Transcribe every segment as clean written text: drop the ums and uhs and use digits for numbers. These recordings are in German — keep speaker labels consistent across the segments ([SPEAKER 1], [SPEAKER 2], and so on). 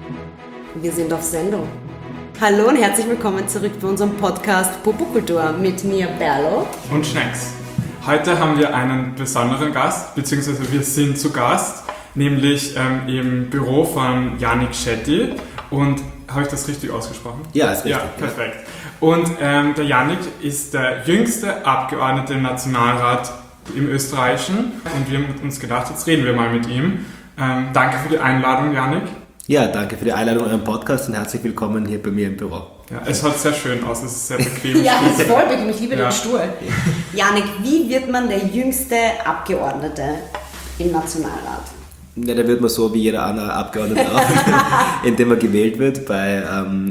[SPEAKER 1] Wir sind auf Sendung. Hallo und herzlich willkommen zurück bei unserem Podcast Popokultur mit mir Berlo
[SPEAKER 2] und Schnecks. Heute haben wir einen besonderen Gast, beziehungsweise wir sind zu Gast, nämlich im Büro von Yannick Shetty. Und habe ich das richtig ausgesprochen?
[SPEAKER 3] Ja, ist richtig.
[SPEAKER 2] Ja, perfekt. Und der Yannick ist der jüngste Abgeordnete im Nationalrat im Österreichischen. Und wir haben uns gedacht, jetzt reden wir mal mit ihm. Danke für die Einladung, Yannick.
[SPEAKER 3] Ja, danke für die Einladung in euren Podcast und herzlich willkommen hier bei mir im Büro.
[SPEAKER 2] Ja, es schaut sehr schön aus, es ist sehr bequem.
[SPEAKER 1] Ja, es ist voll bequem, ich liebe den Stuhl. Yannick, wie wird man der jüngste Abgeordnete im Nationalrat?
[SPEAKER 3] Ja, da wird man so wie jeder andere Abgeordnete auch, indem man gewählt wird bei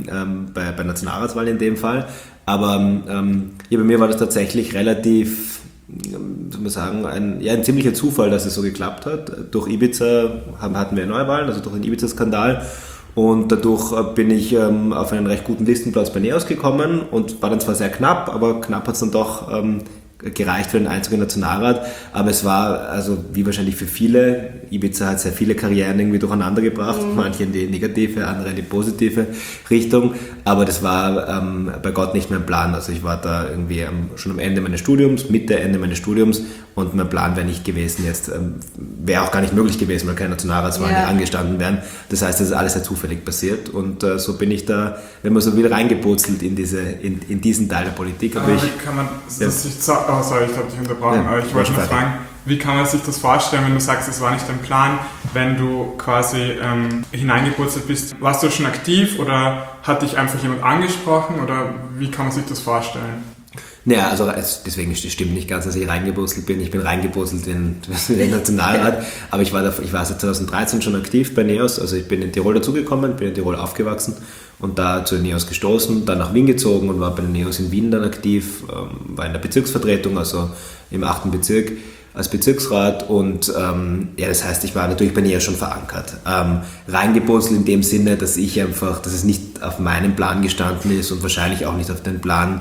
[SPEAKER 3] Nationalratswahlen in dem Fall. Aber bei mir war das tatsächlich relativ, soll man sagen, ein ziemlicher Zufall, dass es so geklappt hat. Durch Ibiza hatten wir Neuwahlen, also durch den Ibiza-Skandal. Und dadurch bin ich auf einen recht guten Listenplatz bei NEOS gekommen und war dann zwar sehr knapp, aber knapp hat es dann doch gereicht für den Einzug in den Nationalrat, aber es war, also wie wahrscheinlich für viele, Ibiza hat sehr viele Karrieren irgendwie durcheinander gebracht, manche in die negative, andere in die positive Richtung, aber das war bei Gott nicht mein Plan, also ich war da irgendwie schon am Ende meines Studiums, Ende meines Studiums und mein Plan wäre nicht gewesen jetzt, wäre auch gar nicht möglich gewesen, weil keine Nationalratswahlen angestanden wären, das heißt, das ist alles sehr zufällig passiert und so bin ich da, wenn man so wieder reingepurzelt in diesen Teil der Politik.
[SPEAKER 2] Aber wie kann man das sich sagen? Oh, sorry, ich habe dich unterbrochen, aber ich wollte nur fragen, wie kann man sich das vorstellen, wenn du sagst, es war nicht dein Plan, wenn du quasi hineingepurzelt bist? Warst du schon aktiv oder hat dich einfach jemand angesprochen oder wie kann man sich das vorstellen?
[SPEAKER 3] Naja, also deswegen stimmt nicht ganz, dass ich reingepurzelt bin. Ich bin reingepurzelt in den Nationalrat, aber ich war seit 2013 schon aktiv bei NEOS, also ich bin in Tirol dazugekommen, bin in Tirol aufgewachsen und da zu NEOS gestoßen, dann nach Wien gezogen und war bei den NEOS in Wien dann aktiv, war in der Bezirksvertretung, also im 8. Bezirk als Bezirksrat und das heißt, ich war natürlich bei NEOS schon verankert. Reingepurzelt in dem Sinne, dass es nicht auf meinem Plan gestanden ist und wahrscheinlich auch nicht auf den Plan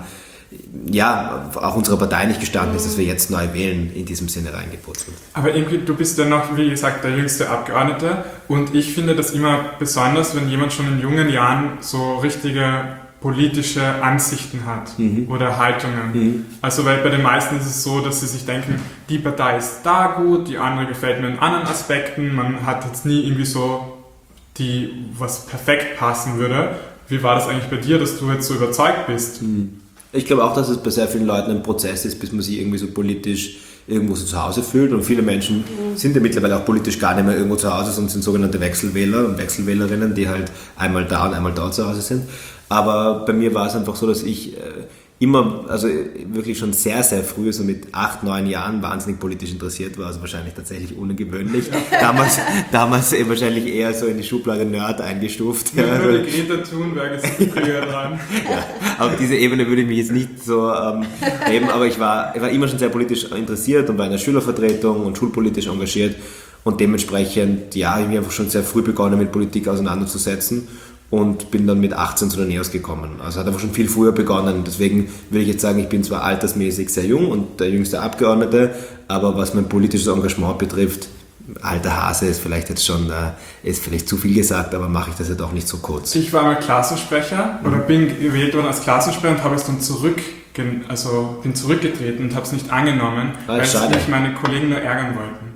[SPEAKER 3] auch unserer Partei nicht gestanden ist, dass wir jetzt neu wählen, in diesem Sinne reingepurzelt.
[SPEAKER 2] Aber irgendwie, du bist ja noch, wie gesagt, der jüngste Abgeordnete und ich finde das immer besonders, wenn jemand schon in jungen Jahren so richtige politische Ansichten hat oder Haltungen. Also weil bei den meisten ist es so, dass sie sich denken, die Partei ist da gut, die andere gefällt mir in anderen Aspekten, man hat jetzt nie irgendwie so was perfekt passen würde. Wie war das eigentlich bei dir, dass du jetzt so überzeugt bist?
[SPEAKER 3] Ich glaube auch, dass es bei sehr vielen Leuten ein Prozess ist, bis man sich irgendwie so politisch irgendwo so zu Hause fühlt und viele Menschen sind ja mittlerweile auch politisch gar nicht mehr irgendwo zu Hause, sondern sind sogenannte Wechselwähler und Wechselwählerinnen, die halt einmal da und einmal dort zu Hause sind. Aber bei mir war es einfach so, dass ich immer, also wirklich schon sehr, sehr früh, so mit 8, 9 Jahren wahnsinnig politisch interessiert war, also wahrscheinlich tatsächlich ungewöhnlich. Damals wahrscheinlich eher so in die Schublade Nerd eingestuft.
[SPEAKER 2] Nur die Greta Thunberg ist früher dran.
[SPEAKER 3] Ja, auf diese Ebene würde ich mich jetzt nicht so heben, aber ich war immer schon sehr politisch interessiert und war in der Schülervertretung und schulpolitisch engagiert und dementsprechend, habe ich mich einfach schon sehr früh begonnen, mit Politik auseinanderzusetzen. Und bin dann mit 18 zu der NEOS gekommen. Also hat einfach schon viel früher begonnen. Deswegen würde ich jetzt sagen, ich bin zwar altersmäßig sehr jung und der jüngste Abgeordnete, aber was mein politisches Engagement betrifft, alter Hase ist vielleicht jetzt schon, ist vielleicht zu viel gesagt, aber mache ich das ja doch nicht so kurz.
[SPEAKER 2] Ich war mal Klassensprecher oder bin gewählt worden als Klassensprecher und habe es dann bin zurückgetreten und habe es nicht angenommen, weil mich meine Kollegen nur ärgern wollten.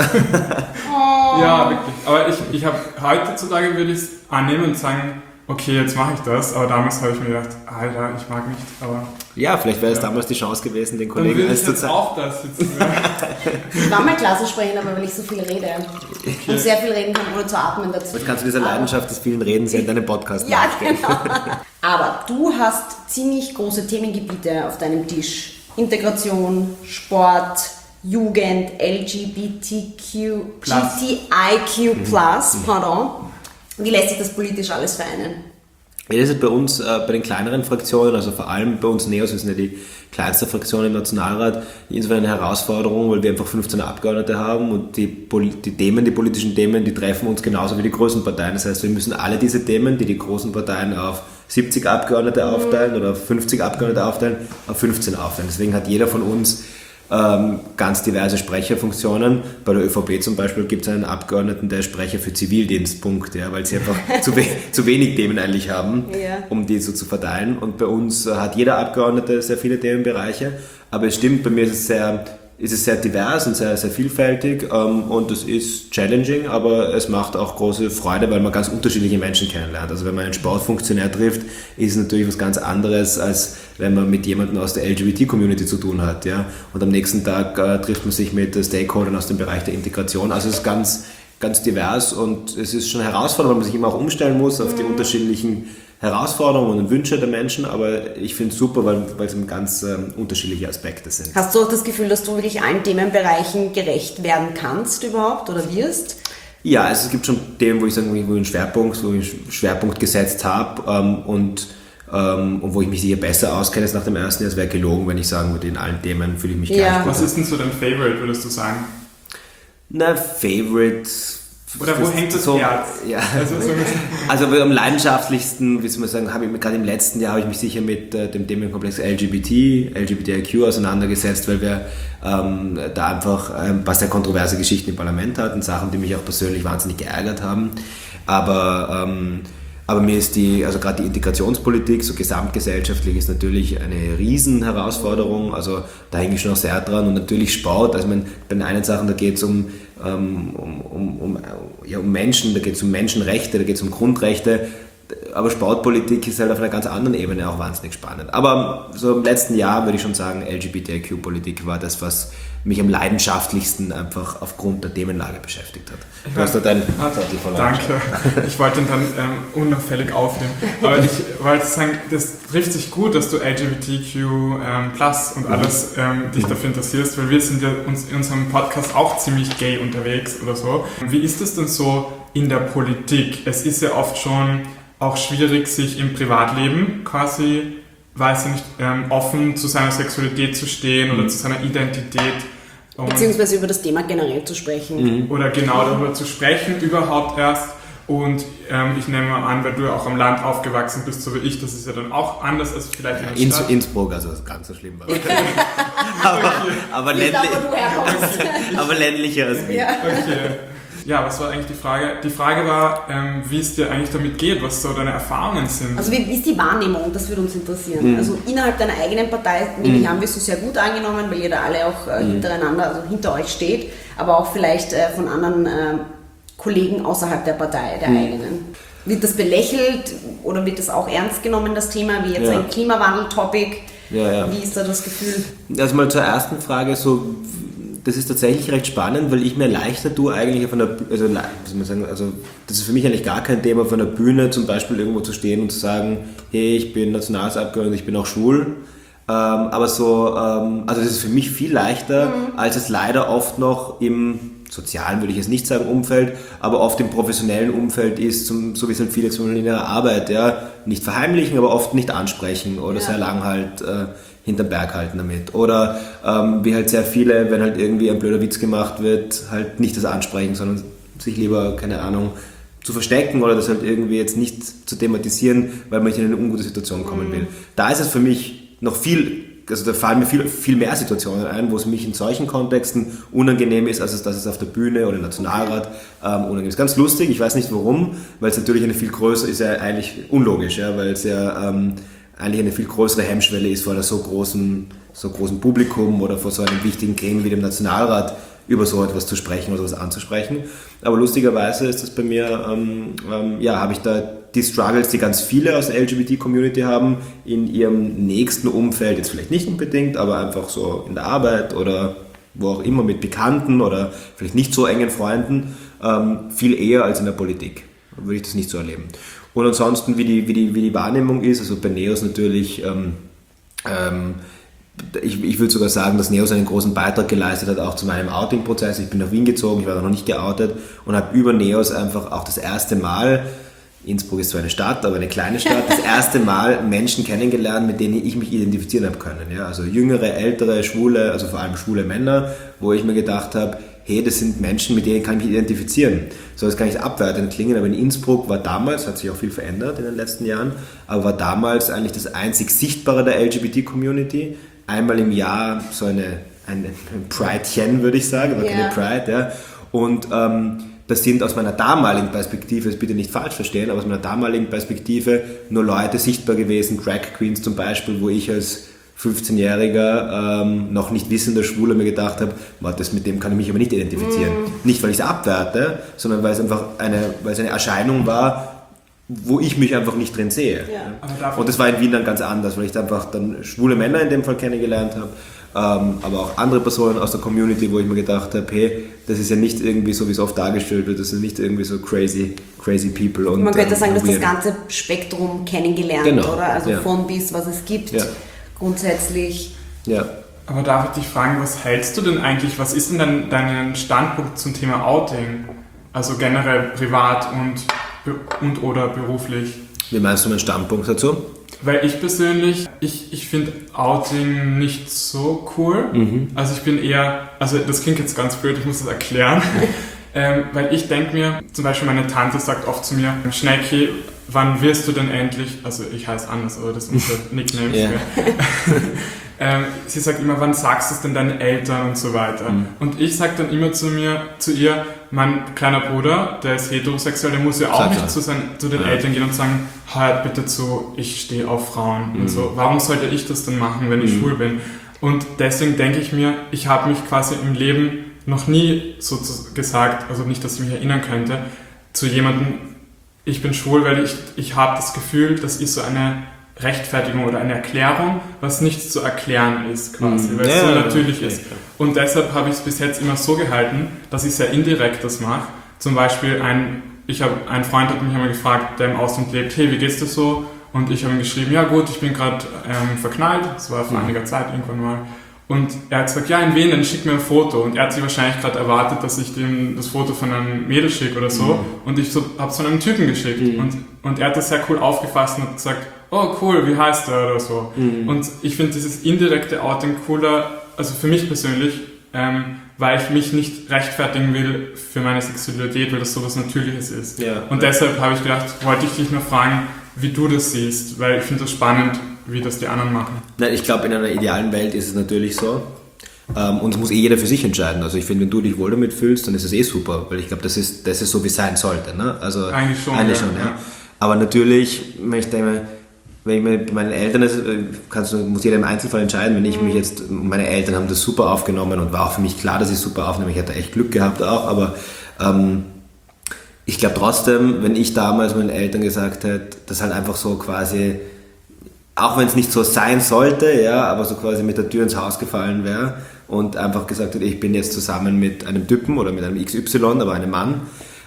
[SPEAKER 2] Ja, wirklich. Aber ich habe heutzutage würde ich es annehmen und sagen, okay, jetzt mache ich das. Aber damals habe ich mir gedacht, Alter, ich mag nicht. Aber
[SPEAKER 3] ja, vielleicht wäre es damals die Chance gewesen, den Kollegen
[SPEAKER 2] alles zu zeigen. Auch das jetzt.
[SPEAKER 1] Ich war mal Klassensprecherin, aber weil ich so viel rede. Okay. Und sehr viel reden kann, ohne zu atmen dazu.
[SPEAKER 3] Jetzt kannst du dieser Leidenschaft des vielen Redens in deinem Podcast
[SPEAKER 1] nachstellen. Genau. Aber du hast ziemlich große Themengebiete auf deinem Tisch. Integration, Sport, Jugend, GTIQ+, pardon. Wie lässt sich das politisch alles vereinen?
[SPEAKER 3] Ja, das ist bei uns, bei den kleineren Fraktionen, also vor allem bei uns NEOS, wir sind ja die kleinste Fraktion im Nationalrat, insofern eine Herausforderung, weil wir einfach 15 Abgeordnete haben und die politischen Themen, die treffen uns genauso wie die großen Parteien. Das heißt, wir müssen alle diese Themen, die großen Parteien auf 70 Abgeordnete aufteilen oder auf 50 Abgeordnete aufteilen, auf 15 aufteilen. Deswegen hat jeder von uns ganz diverse Sprecherfunktionen. Bei der ÖVP zum Beispiel gibt es einen Abgeordneten, der ist Sprecher für Zivildienst, Punkt, ja, weil sie einfach zu wenig Themen eigentlich haben, um die so zu verteilen. Und bei uns hat jeder Abgeordnete sehr viele Themenbereiche, aber es stimmt, bei mir ist es sehr divers und sehr, sehr vielfältig und es ist challenging, aber es macht auch große Freude, weil man ganz unterschiedliche Menschen kennenlernt. Also wenn man einen Sportfunktionär trifft, ist es natürlich was ganz anderes, als wenn man mit jemandem aus der LGBT-Community zu tun hat. Ja? Und am nächsten Tag trifft man sich mit Stakeholdern aus dem Bereich der Integration. Also es ist ganz, ganz divers und es ist schon herausfordernd, weil man sich immer auch umstellen muss auf die unterschiedlichen Herausforderungen und Wünsche der Menschen, aber ich finde es super, weil es ganz unterschiedliche Aspekte sind.
[SPEAKER 1] Hast du auch das Gefühl, dass du wirklich allen Themenbereichen gerecht werden kannst überhaupt oder wirst?
[SPEAKER 3] Ja, also es gibt schon Themen, wo ich sagen, wo ich einen Schwerpunkt gesetzt habe und wo ich mich sicher besser auskenne als nach dem ersten Jahr. Es wäre gelogen, wenn ich sagen würde, in allen Themen fühle ich mich gleich gut.
[SPEAKER 2] Was ist denn so dein Favorite, würdest du sagen?
[SPEAKER 3] Na, Favorite...
[SPEAKER 2] Oder wo hängt das Herz?
[SPEAKER 3] Ja. Also am leidenschaftlichsten, wie soll man sagen, gerade im letzten Jahr habe ich mich sicher mit dem Themenkomplex LGBTIQ auseinandergesetzt, weil wir da einfach ein paar sehr kontroverse Geschichten im Parlament hatten, Sachen, die mich auch persönlich wahnsinnig geärgert haben. Aber mir ist gerade die Integrationspolitik, so gesamtgesellschaftlich, ist natürlich eine Riesen-Herausforderung. Also da hänge ich schon auch sehr dran. Und natürlich Sport, also bei den einen Sachen, da geht es um Menschen, da geht es um Menschenrechte, da geht es um Grundrechte. Aber Sportpolitik ist halt auf einer ganz anderen Ebene auch wahnsinnig spannend. Aber so im letzten Jahr würde ich schon sagen, LGBTIQ-Politik war das, was mich am leidenschaftlichsten einfach aufgrund der Themenlage beschäftigt hat. Du hast da deinen Zettel verloren.
[SPEAKER 2] Danke. Ich wollte ihn dann unauffällig aufnehmen. Aber ich wollte sagen, das trifft sich gut, dass du LGBTQ plus und alles dich dafür interessierst, weil wir sind ja in unserem Podcast auch ziemlich gay unterwegs oder so. Wie ist es denn so in der Politik? Es ist ja oft schon auch schwierig, sich im Privatleben quasi, weiß ich nicht, offen zu seiner Sexualität zu stehen oder zu seiner Identität.
[SPEAKER 1] Beziehungsweise über das Thema generell zu sprechen.
[SPEAKER 2] Oder genau darüber zu sprechen, überhaupt erst. Und ich nehme mal an, weil du ja auch am Land aufgewachsen bist, so wie ich, das ist ja dann auch anders als vielleicht in der Stadt.
[SPEAKER 3] Innsbruck, also ganz so schlimm war es. aber ländlicher als Wien.
[SPEAKER 2] Okay. Ja, was war eigentlich die Frage? Die Frage war, wie es dir eigentlich damit geht, was so deine Erfahrungen sind.
[SPEAKER 1] Also wie ist die Wahrnehmung? Das würde uns interessieren. Also innerhalb deiner eigenen Partei, nämlich haben wir es so sehr gut angenommen, weil ihr da alle auch hinter euch steht, aber auch vielleicht von anderen Kollegen außerhalb der Partei, der eigenen. Wird das belächelt oder wird das auch ernst genommen, das Thema, wie jetzt ein Klimawandel-Topic?
[SPEAKER 3] Ja.
[SPEAKER 1] Wie ist da das Gefühl?
[SPEAKER 3] Also mal zur ersten Frage, so... Das ist tatsächlich recht spannend, weil ich mir leichter tue, eigentlich auf einer Bühne, also das ist für mich eigentlich gar kein Thema, auf einer Bühne zum Beispiel irgendwo zu stehen und zu sagen, hey, ich bin Nationalratsabgeordneter, ich bin auch schwul. Aber so, also das ist für mich viel leichter, als es leider oft noch im sozialen, würde ich jetzt nicht sagen, Umfeld, aber oft im professionellen Umfeld ist, so wie es halt viele zum Beispiel in ihrer Arbeit, nicht verheimlichen, aber oft nicht ansprechen oder sehr lang halt hinterm Berg halten damit. Oder wie halt sehr viele, wenn halt irgendwie ein blöder Witz gemacht wird, halt nicht das ansprechen, sondern sich lieber, keine Ahnung, zu verstecken oder das halt irgendwie jetzt nicht zu thematisieren, weil man nicht in eine ungute Situation kommen will. Da ist es für mich noch da fallen mir viel mehr Situationen ein, wo es mich in solchen Kontexten unangenehm ist, als dass es auf der Bühne oder im Nationalrat unangenehm ist. Ganz lustig, ich weiß nicht warum, weil es natürlich eine viel größere, ist ja eigentlich unlogisch, weil es ja eigentlich eine viel größere Hemmschwelle ist, vor so großen Publikum oder vor so einem wichtigen Gremium wie dem Nationalrat über so etwas zu sprechen oder sowas anzusprechen. Aber lustigerweise ist das bei mir, habe ich da die Struggles, die ganz viele aus der LGBT-Community haben, in ihrem nächsten Umfeld, jetzt vielleicht nicht unbedingt, aber einfach so in der Arbeit oder wo auch immer mit Bekannten oder vielleicht nicht so engen Freunden, viel eher als in der Politik. Würde ich das nicht so erleben. Und ansonsten, wie die Wahrnehmung ist, also bei NEOS natürlich, ich würde sogar sagen, dass NEOS einen großen Beitrag geleistet hat, auch zu meinem Outing-Prozess. Ich bin nach Wien gezogen, ich war noch nicht geoutet und habe über NEOS einfach auch das erste Mal, Innsbruck ist zwar eine Stadt, aber eine kleine Stadt, das erste Mal Menschen kennengelernt, mit denen ich mich identifizieren habe können. Ja? Also jüngere, ältere, schwule, also vor allem schwule Männer, wo ich mir gedacht habe, hey, das sind Menschen, mit denen kann ich mich identifizieren. Soll es gar nicht abwertend klingen, aber in Innsbruck war damals, hat sich auch viel verändert in den letzten Jahren, aber war damals eigentlich das einzig Sichtbare der LGBT-Community, einmal im Jahr so eine Pridechen, würde ich sagen, aber keine Pride, ja. Und das sind aus meiner damaligen Perspektive, das bitte nicht falsch verstehen, aber aus meiner damaligen Perspektive nur Leute sichtbar gewesen, Drag Queens zum Beispiel, wo ich als 15-Jähriger noch nicht wissender Schwuler mir gedacht habe, mit dem kann ich mich aber nicht identifizieren. Nicht, weil ich es abwerte, sondern weil es einfach eine Erscheinung war, wo ich mich einfach nicht drin sehe. Ja. Und das war in Wien dann ganz anders, weil ich einfach dann schwule Männer in dem Fall kennengelernt habe, aber auch andere Personen aus der Community, wo ich mir gedacht habe, hey, das ist ja nicht irgendwie so, wie es oft dargestellt wird, das sind nicht irgendwie so crazy people. Und,
[SPEAKER 1] man könnte sagen, dass das ganze Spektrum kennengelernt, oder? Also von bis, was es gibt, grundsätzlich.
[SPEAKER 3] Ja.
[SPEAKER 2] Aber darf ich dich fragen, was hältst du denn eigentlich, was ist denn dein Standpunkt zum Thema Outing? Also generell privat und oder beruflich?
[SPEAKER 3] Wie meinst du meinen Standpunkt dazu?
[SPEAKER 2] Weil ich persönlich, ich finde Outing nicht so cool. Also ich bin eher, also das klingt jetzt ganz blöd, ich muss das erklären. Weil ich denke mir, zum Beispiel meine Tante sagt oft zu mir, Schnecki, wann wirst du denn endlich, also ich heiße anders, aber das ist unser Nickname. Sie sagt immer, wann sagst du es denn deinen Eltern und so weiter. Und ich sage dann immer zu ihr, mein kleiner Bruder, der ist heterosexuell, der muss ja auch nicht zu den Eltern gehen und sagen, hört bitte zu, ich stehe auf Frauen und so. Warum sollte ich das denn machen, wenn ich schwul bin? Und deswegen denke ich mir, ich habe mich quasi im Leben noch nie so gesagt, also nicht, dass ich mich erinnern könnte, zu jemandem, ich bin schwul, weil ich habe das Gefühl, das ist so eine Rechtfertigung oder eine Erklärung, was nichts zu erklären ist quasi, weil es so natürlich ist. Und deshalb habe ich es bis jetzt immer so gehalten, dass ich sehr indirekt das mache. Zum Beispiel ein Freund hat mich einmal gefragt, der im Ausland lebt, hey, wie geht's dir so? Und ich habe ihm geschrieben, ja gut, ich bin gerade verknallt, das war vor einiger Zeit irgendwann mal. Und er hat gesagt, ja, in Wien, dann schick mir ein Foto. Und er hat sich wahrscheinlich gerade erwartet, dass ich dem das Foto von einem Mädel schicke oder so. Und ich habe es von einem Typen geschickt. Und er hat das sehr cool aufgefasst und hat gesagt, oh cool, wie heißt der oder so. Und ich finde dieses indirekte Outing cooler, also für mich persönlich, weil ich mich nicht rechtfertigen will für meine Sexualität, weil das sowas Natürliches ist. Ja. Und deshalb habe ich gedacht, wollte ich dich nur fragen, wie du das siehst, weil ich finde das spannend, wie das die anderen machen.
[SPEAKER 3] Nein, ich glaube, in einer idealen Welt ist es natürlich so. Und es muss jeder für sich entscheiden. Also ich finde, wenn du dich wohl damit fühlst, dann ist es super, weil ich glaube, das ist so, wie es sein sollte. Ne? Also eigentlich schon. Ja. Aber natürlich, wenn ich mit meinen Eltern, muss jeder im Einzelfall entscheiden, wenn ich mich jetzt, meine Eltern haben das super aufgenommen und war auch für mich klar, dass ich es super aufnehme. Ich hatte echt Glück gehabt auch, aber ich glaube trotzdem, wenn ich damals meinen Eltern gesagt hätte, dass halt einfach so quasi, auch wenn es nicht so sein sollte, ja, aber so quasi mit der Tür ins Haus gefallen wäre und einfach gesagt hätte, ich bin jetzt zusammen mit einem Typen oder mit einem XY, aber einem Mann,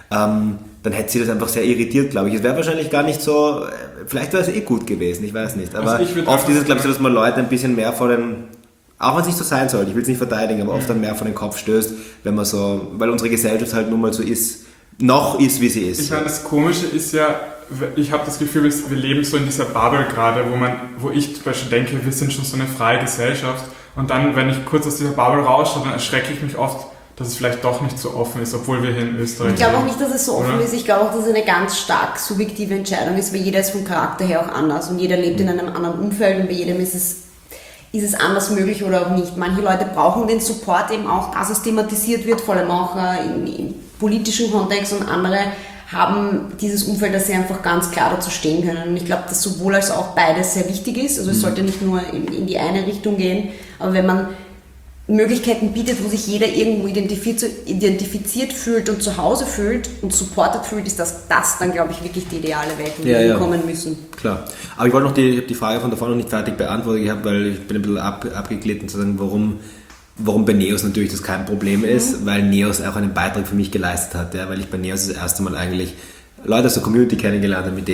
[SPEAKER 3] dann hätte sie das einfach sehr irritiert, glaube ich. Es wäre wahrscheinlich gar nicht so, vielleicht wäre es gut gewesen, ich weiß nicht. Aber also oft ist es, glaube ich, so, dass man Leute ein bisschen mehr vor den, auch wenn es nicht so sein sollte, ich will es nicht verteidigen, aber oft dann mehr vor den Kopf stößt, wenn man so, weil unsere Gesellschaft halt nun mal so ist, wie sie ist.
[SPEAKER 2] Ich meine, das Komische ist ja, ich habe das Gefühl, wir leben so in dieser Bubble gerade, wo ich zum Beispiel denke, wir sind schon so eine freie Gesellschaft und dann, wenn ich kurz aus dieser Bubble rausschaue, dann erschrecke ich mich oft, dass es vielleicht doch nicht so offen ist, obwohl wir hier in Österreich
[SPEAKER 1] Ich glaube auch nicht, dass es so offen ist. Ich glaube auch, dass es eine ganz stark subjektive Entscheidung ist, weil jeder ist vom Charakter her auch anders und jeder lebt in einem anderen Umfeld und bei jedem ist es anders möglich oder auch nicht. Manche Leute brauchen den Support eben auch, dass es thematisiert wird, vor allem auch im politischen Kontext, und andere haben dieses Umfeld, dass sie einfach ganz klar dazu stehen können. Und ich glaube, dass sowohl als auch beides sehr wichtig ist. Also es sollte nicht nur in die eine Richtung gehen, aber wenn man Möglichkeiten bietet, wo sich jeder irgendwo identifiziert fühlt und zu Hause fühlt und supported fühlt, ist das dann, glaube ich, wirklich die ideale Welt, wo wir hinkommen müssen.
[SPEAKER 3] Klar. Aber ich wollte noch die Frage von davor noch nicht fertig beantwortet gehabt, weil ich bin ein bisschen abgeglitten zu sagen, warum bei Neos natürlich das kein Problem ist, weil Neos auch einen Beitrag für mich geleistet hat, ja, weil ich bei Neos das erste Mal eigentlich Leute aus der Community kennengelernt habe, mit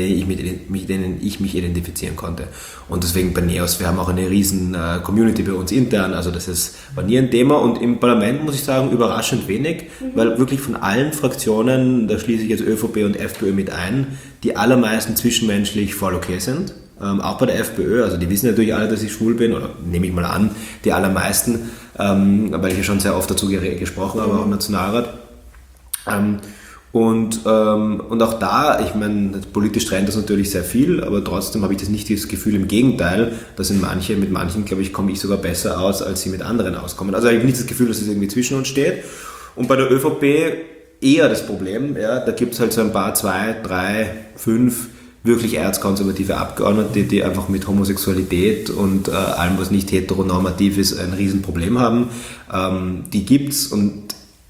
[SPEAKER 3] denen ich mich identifizieren konnte. Und deswegen bei Neos, wir haben auch eine riesen Community bei uns intern, also war nie ein Thema, und im Parlament muss ich sagen, überraschend wenig, weil wirklich von allen Fraktionen, da schließe ich jetzt ÖVP und FPÖ mit ein, die allermeisten zwischenmenschlich voll okay sind. Auch bei der FPÖ, also die wissen natürlich alle, dass ich schwul bin, oder nehme ich mal an, die allermeisten, weil ich ja schon sehr oft dazu gesprochen habe, auch im Nationalrat. Und auch da, ich meine, politisch trennt das natürlich sehr viel, aber trotzdem habe ich nicht das Gefühl, im Gegenteil, dass mit manchen, glaube ich, komme ich sogar besser aus, als sie mit anderen auskommen. Also ich habe nicht das Gefühl, dass es irgendwie zwischen uns steht. Und bei der ÖVP eher das Problem, ja, da gibt es halt so ein paar, 2, 3, 5 wirklich erzkonservative Abgeordnete, die einfach mit Homosexualität und allem, was nicht heteronormativ ist, ein Riesenproblem haben. Die gibt's und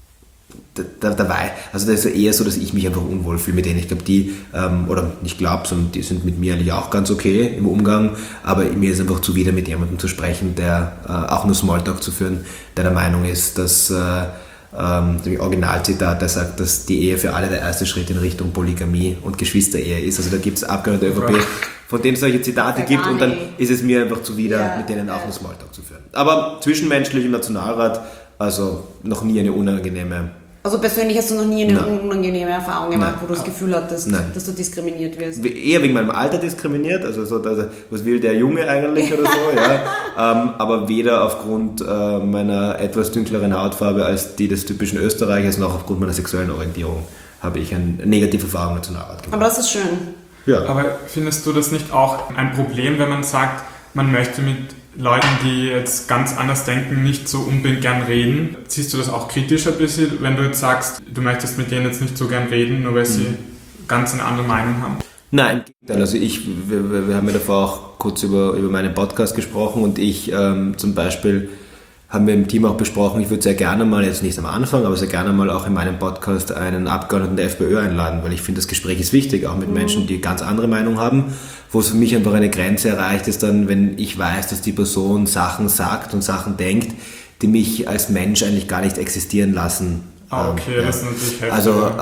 [SPEAKER 3] dabei, also das ist eher so, dass ich mich einfach unwohl fühle mit denen. Ich glaube, sondern die sind mit mir eigentlich auch ganz okay im Umgang, aber mir ist einfach zuwider, mit jemandem zu sprechen, der auch nur Smalltalk zu führen, der Meinung ist, dass Originalzitat, der sagt, dass die Ehe für alle der erste Schritt in Richtung Polygamie und Geschwisterehe ist. Also da gibt es Abgeordnete der ÖVP, von denen es solche Zitate gibt und dann ist es mir einfach zuwider, mit denen auch nur Smalltalk zu führen. Aber zwischenmenschlich im Nationalrat, also noch nie eine unangenehme.
[SPEAKER 1] Also persönlich hast du noch nie eine unangenehme Erfahrung gemacht, wo du das Gefühl hattest, dass du diskriminiert wirst?
[SPEAKER 3] Eher wegen meinem Alter diskriminiert, also so, was will der Junge eigentlich oder so, ja. Aber weder aufgrund meiner etwas dünkleren Hautfarbe als die des typischen Österreichers, noch aufgrund meiner sexuellen Orientierung habe ich eine negative Erfahrung mit Nationalrat gemacht.
[SPEAKER 1] Aber das ist schön.
[SPEAKER 2] Ja. Aber findest du das nicht auch ein Problem, wenn man sagt, man möchte mit Leuten, die jetzt ganz anders denken, nicht so unbedingt gern reden? Siehst du das auch kritisch ein bisschen, wenn du jetzt sagst, du möchtest mit denen jetzt nicht so gern reden, nur weil sie ganz eine andere Meinung haben?
[SPEAKER 3] Nein, im Gegenteil. Also wir haben ja davor auch kurz über meinen Podcast gesprochen und ich zum Beispiel haben wir im Team auch besprochen, ich würde sehr gerne mal, jetzt nicht am Anfang, aber sehr gerne mal auch in meinem Podcast einen Abgeordneten der FPÖ einladen, weil ich finde, das Gespräch ist wichtig, auch mit Menschen, die ganz andere Meinung haben. Wo es für mich einfach eine Grenze erreicht ist dann, wenn ich weiß, dass die Person Sachen sagt und Sachen denkt, die mich als Mensch eigentlich gar nicht existieren lassen.
[SPEAKER 2] Okay, das ist natürlich heftig.
[SPEAKER 3] Also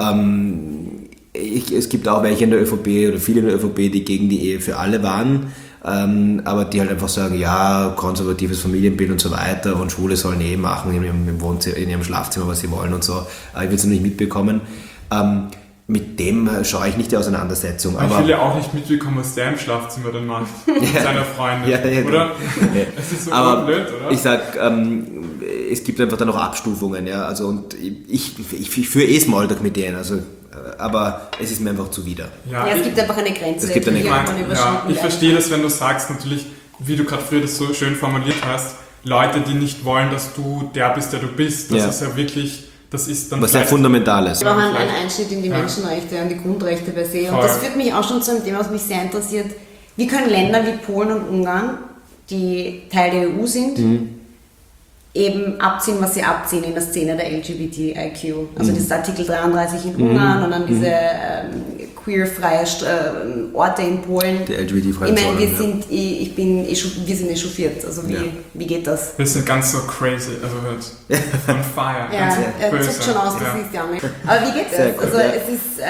[SPEAKER 3] es gibt auch welche in der ÖVP oder viele in der ÖVP, die gegen die Ehe für alle waren, aber die halt einfach sagen, ja, konservatives Familienbild und so weiter und Schwule sollen machen im Wohnzimmer, in ihrem Schlafzimmer, was sie wollen und so. Ich will es noch nicht mitbekommen. Mit dem schaue ich nicht die Auseinandersetzung.
[SPEAKER 2] Aber ich will ja auch nicht mitbekommen, was der im Schlafzimmer dann macht mit seiner Freundin, oder? Es ist so blöd, oder?
[SPEAKER 3] Ich sag, es gibt einfach dann noch Abstufungen, ja. Also und ich führe Smalltalk mit denen, also aber es ist mir einfach zuwider.
[SPEAKER 1] Ja, es gibt einfach eine Grenze.
[SPEAKER 3] Es gibt eine Grenze.
[SPEAKER 2] Ich verstehe das, wenn du sagst, natürlich, wie du gerade früher das so schön formuliert hast, Leute, die nicht wollen, dass du der bist, der du bist, das ist ja wirklich... Das ist dann
[SPEAKER 3] was sehr Fundamentales.
[SPEAKER 1] Wir brauchen einen Einschnitt in die Menschenrechte und die Grundrechte per se. Und das führt mich auch schon zu einem Thema, was mich sehr interessiert. Wie können Länder wie Polen und Ungarn, die Teil der EU sind, eben abziehen, was sie abziehen in der Szene der LGBTIQ? Also das ist Artikel 33 in Ungarn und dann diese queerfreie Orte in Polen.
[SPEAKER 3] Die LGBT-freien
[SPEAKER 1] Ich meine, wir sind echauffiert. Also wie geht das?
[SPEAKER 2] Wir sind ganz so crazy, also halt on fire.
[SPEAKER 1] Ja, er zuckt schon aus, das ist ja nicht. Aber wie geht das?
[SPEAKER 3] Gut,
[SPEAKER 1] also es ist...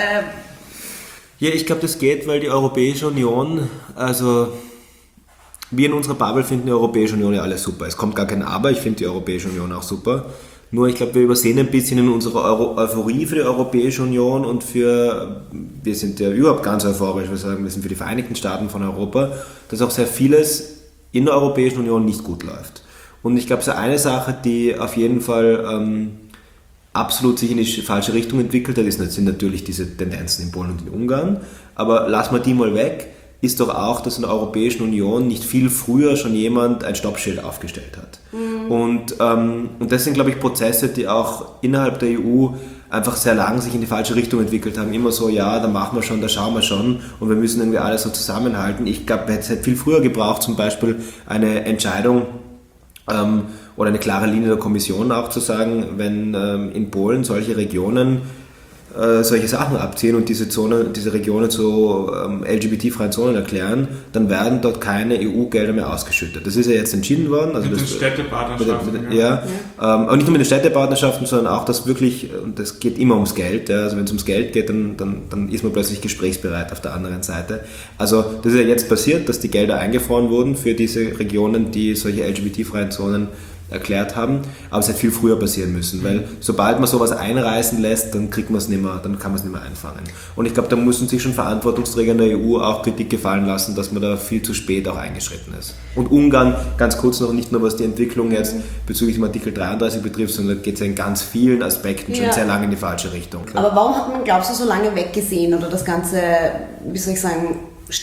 [SPEAKER 3] ja, ich glaube, das geht, weil die Europäische Union, also wir in unserer Bubble finden die Europäische Union ja alles super. Es kommt gar kein Aber, ich finde die Europäische Union auch super. Nur ich glaube, wir übersehen ein bisschen in unserer Euphorie für die Europäische Union und wir sind ja überhaupt ganz euphorisch, wir sagen, wir sind für die Vereinigten Staaten von Europa, dass auch sehr vieles in der Europäischen Union nicht gut läuft. Und ich glaube, so eine Sache, die auf jeden Fall absolut sich in die falsche Richtung entwickelt hat, sind natürlich diese Tendenzen in Polen und in Ungarn. Aber lassen wir die mal weg, ist doch auch, dass in der Europäischen Union nicht viel früher schon jemand ein Stoppschild aufgestellt hat. Und das sind, glaube ich, Prozesse, die auch innerhalb der EU einfach sehr lang sich in die falsche Richtung entwickelt haben. Immer so, ja, da machen wir schon, da schauen wir schon und wir müssen irgendwie alles so zusammenhalten. Ich glaube, es hätte viel früher gebraucht, zum Beispiel eine Entscheidung oder eine klare Linie der Kommission auch zu sagen, wenn in Polen solche Regionen solche Sachen abziehen und diese Regionen zu LGBT-freien Zonen erklären, dann werden dort keine EU-Gelder mehr ausgeschüttet. Das ist ja jetzt entschieden worden. Also
[SPEAKER 2] mit den Städtepartnerschaften.
[SPEAKER 3] Aber nicht nur mit den Städtepartnerschaften, sondern auch, dass wirklich, und das geht immer ums Geld, ja, also wenn es ums Geld geht, dann ist man plötzlich gesprächsbereit auf der anderen Seite. Also das ist ja jetzt passiert, dass die Gelder eingefroren wurden für diese Regionen, die solche LGBT-freien Zonen erklärt haben, aber es hätte viel früher passieren müssen, weil sobald man sowas einreißen lässt, dann kann man es nicht mehr einfangen. Und ich glaube, da müssen sich schon Verantwortungsträger in der EU auch Kritik gefallen lassen, dass man da viel zu spät auch eingeschritten ist. Und Ungarn, ganz kurz noch, nicht nur was die Entwicklung jetzt bezüglich dem Artikel 33 betrifft, sondern da geht es ja in ganz vielen Aspekten schon sehr lange in die falsche Richtung.
[SPEAKER 1] Aber warum hat man, glaubst du, so lange weggesehen oder das Ganze, wie soll ich sagen,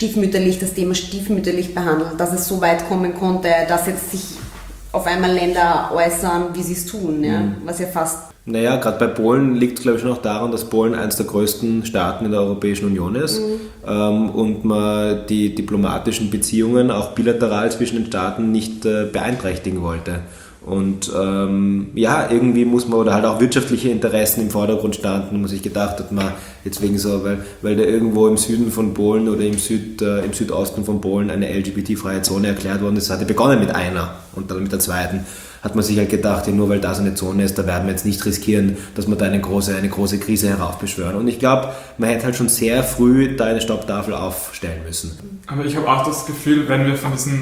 [SPEAKER 1] das Thema stiefmütterlich behandelt, dass es so weit kommen konnte, dass jetzt sich auf einmal Länder äußern, wie sie es tun, ja? Was ja fast...
[SPEAKER 3] Naja, gerade bei Polen liegt es, glaube ich, schon auch daran, dass Polen eines der größten Staaten in der Europäischen Union ist und man die diplomatischen Beziehungen auch bilateral zwischen den Staaten nicht beeinträchtigen wollte. Und irgendwie muss man, oder halt auch wirtschaftliche Interessen im Vordergrund standen, und man sich gedacht hat, man jetzt wegen so, weil da irgendwo im Süden von Polen oder im Südosten von Polen eine LGBT-freie Zone erklärt worden ist, hatte begonnen mit einer und dann mit der zweiten, hat man sich halt gedacht, ja, nur weil das eine Zone ist, da werden wir jetzt nicht riskieren, dass wir da eine große Krise heraufbeschwören. Und ich glaube, man hätte halt schon sehr früh da eine Stopptafel aufstellen müssen.
[SPEAKER 2] Aber ich habe auch das Gefühl, wenn wir von diesen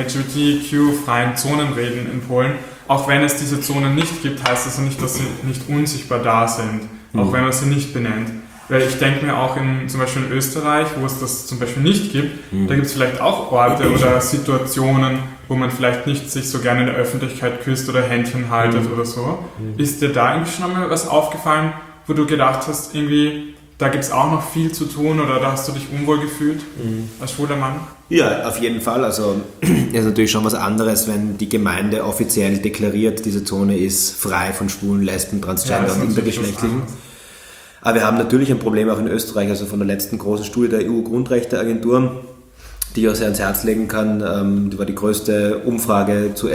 [SPEAKER 2] LGBTQ-freien Zonen reden in Polen, auch wenn es diese Zonen nicht gibt, heißt das ja nicht, dass sie nicht unsichtbar da sind, auch wenn man sie nicht benennt. Weil ich denke mir auch zum Beispiel in Österreich, wo es das zum Beispiel nicht gibt, da gibt es vielleicht auch Orte oder Situationen, wo man vielleicht nicht sich so gerne in der Öffentlichkeit küsst oder Händchen haltet oder so. Ist dir da irgendwie schon mal was aufgefallen, wo du gedacht hast, irgendwie, da gibt es auch noch viel zu tun oder da hast du dich unwohl gefühlt als schwuler Mann? Ja,
[SPEAKER 3] auf jeden Fall. Also ist natürlich schon was anderes, wenn die Gemeinde offiziell deklariert, diese Zone ist frei von Schwulen, Lesben, Transgender und Intergeschlechtlichen. Aber wir haben natürlich ein Problem auch in Österreich, also von der letzten großen Studie der EU-Grundrechteagentur, die ich auch sehr ans Herz legen kann. Die war die größte Umfrage zur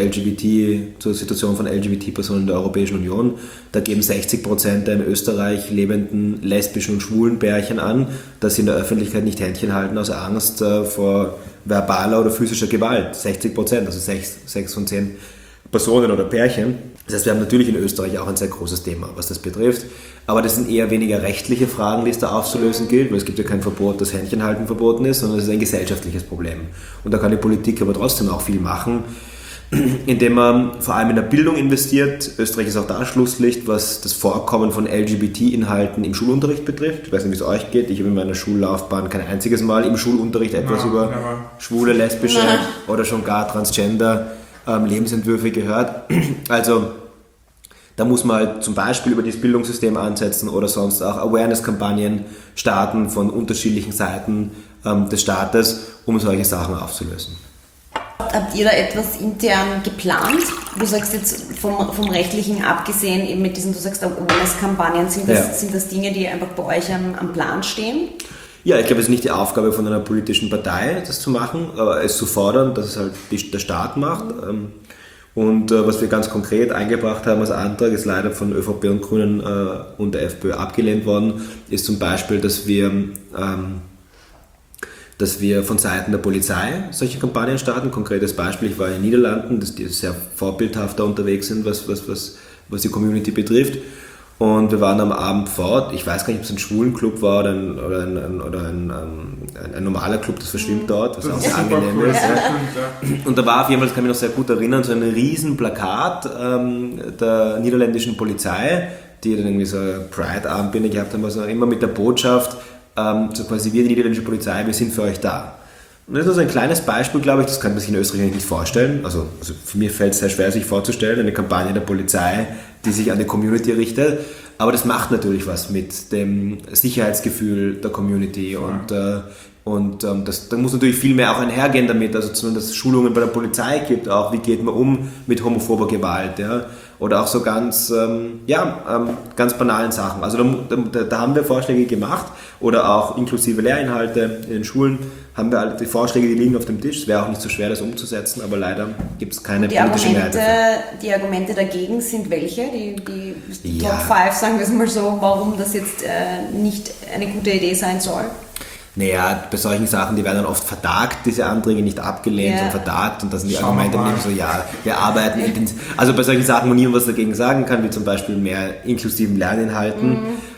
[SPEAKER 3] Situation von LGBT-Personen in der Europäischen Union. Da geben 60% der in Österreich lebenden lesbischen und schwulen Pärchen an, dass sie in der Öffentlichkeit nicht Händchen halten aus Angst vor verbaler oder physischer Gewalt. 60%, also 6 von 10 Personen oder Pärchen. Das heißt, wir haben natürlich in Österreich auch ein sehr großes Thema, was das betrifft. Aber das sind eher weniger rechtliche Fragen, die es da aufzulösen gilt, weil es gibt ja kein Verbot, dass Händchenhalten verboten ist, sondern es ist ein gesellschaftliches Problem. Und da kann die Politik aber trotzdem auch viel machen, indem man vor allem in der Bildung investiert. Österreich ist auch da Schlusslicht, was das Vorkommen von LGBT-Inhalten im Schulunterricht betrifft. Ich weiß nicht, wie es euch geht. Ich habe in meiner Schullaufbahn kein einziges Mal im Schulunterricht etwas über schwule, lesbische oder schon gar Transgender Lebensentwürfe gehört. Also da muss man halt zum Beispiel über das Bildungssystem ansetzen oder sonst auch Awareness-Kampagnen starten von unterschiedlichen Seiten des Staates, um solche Sachen aufzulösen.
[SPEAKER 1] Habt ihr da etwas intern geplant? Du sagst jetzt vom Rechtlichen abgesehen, eben mit diesen, du sagst Awareness-Kampagnen, sind das Dinge, die einfach bei euch am Plan stehen?
[SPEAKER 3] Ja, ich glaube, es ist nicht die Aufgabe von einer politischen Partei, das zu machen, aber es zu fordern, dass es halt der Staat macht. Und was wir ganz konkret eingebracht haben als Antrag, ist leider von ÖVP und Grünen und der FPÖ abgelehnt worden, ist zum Beispiel, dass wir von Seiten der Polizei solche Kampagnen starten. Konkretes Beispiel, ich war in den Niederlanden, die sehr vorbildhaft da unterwegs sind, was die Community betrifft. Und wir waren am Abend fort, ich weiß gar nicht, ob es ein Schwulenclub war oder ein normaler Club, das verschwimmt dort, was auch sehr angenehm ist. Ja. Und da war auf jeden Fall, das kann ich mich noch sehr gut erinnern, so ein riesen Plakat der niederländischen Polizei, die dann irgendwie so eine Pride-Armbinde gehabt haben, also immer mit der Botschaft, so quasi wir, die niederländische Polizei, wir sind für euch da. Und das ist also ein kleines Beispiel, glaube ich, das kann man sich in Österreich nicht vorstellen. Also für mich fällt es sehr schwer, sich vorzustellen, eine Kampagne der Polizei, die sich an die Community richtet. Aber das macht natürlich was mit dem Sicherheitsgefühl der Community. Und da muss natürlich viel mehr auch einhergehen damit, also dass es Schulungen bei der Polizei gibt, auch wie geht man um mit homophober Gewalt, ja? Oder auch so ganz banalen Sachen. Also da haben wir Vorschläge gemacht oder auch inklusive Lehrinhalte in den Schulen haben wir alle die Vorschläge, die liegen auf dem Tisch. Es wäre auch nicht so schwer, das umzusetzen, aber leider gibt es keine politische Mehrheit dafür.
[SPEAKER 1] Die Argumente dagegen sind welche? Die Top 5, sagen wir es mal so, warum das jetzt nicht eine gute Idee sein soll?
[SPEAKER 3] Naja, bei solchen Sachen, die werden dann oft vertagt, diese Anträge nicht abgelehnt und vertagt und da sind die Argumente eben so, wir arbeiten intensiv. Also bei solchen Sachen, wo niemand was dagegen sagen kann, wie zum Beispiel mehr inklusiven Lerninhalten,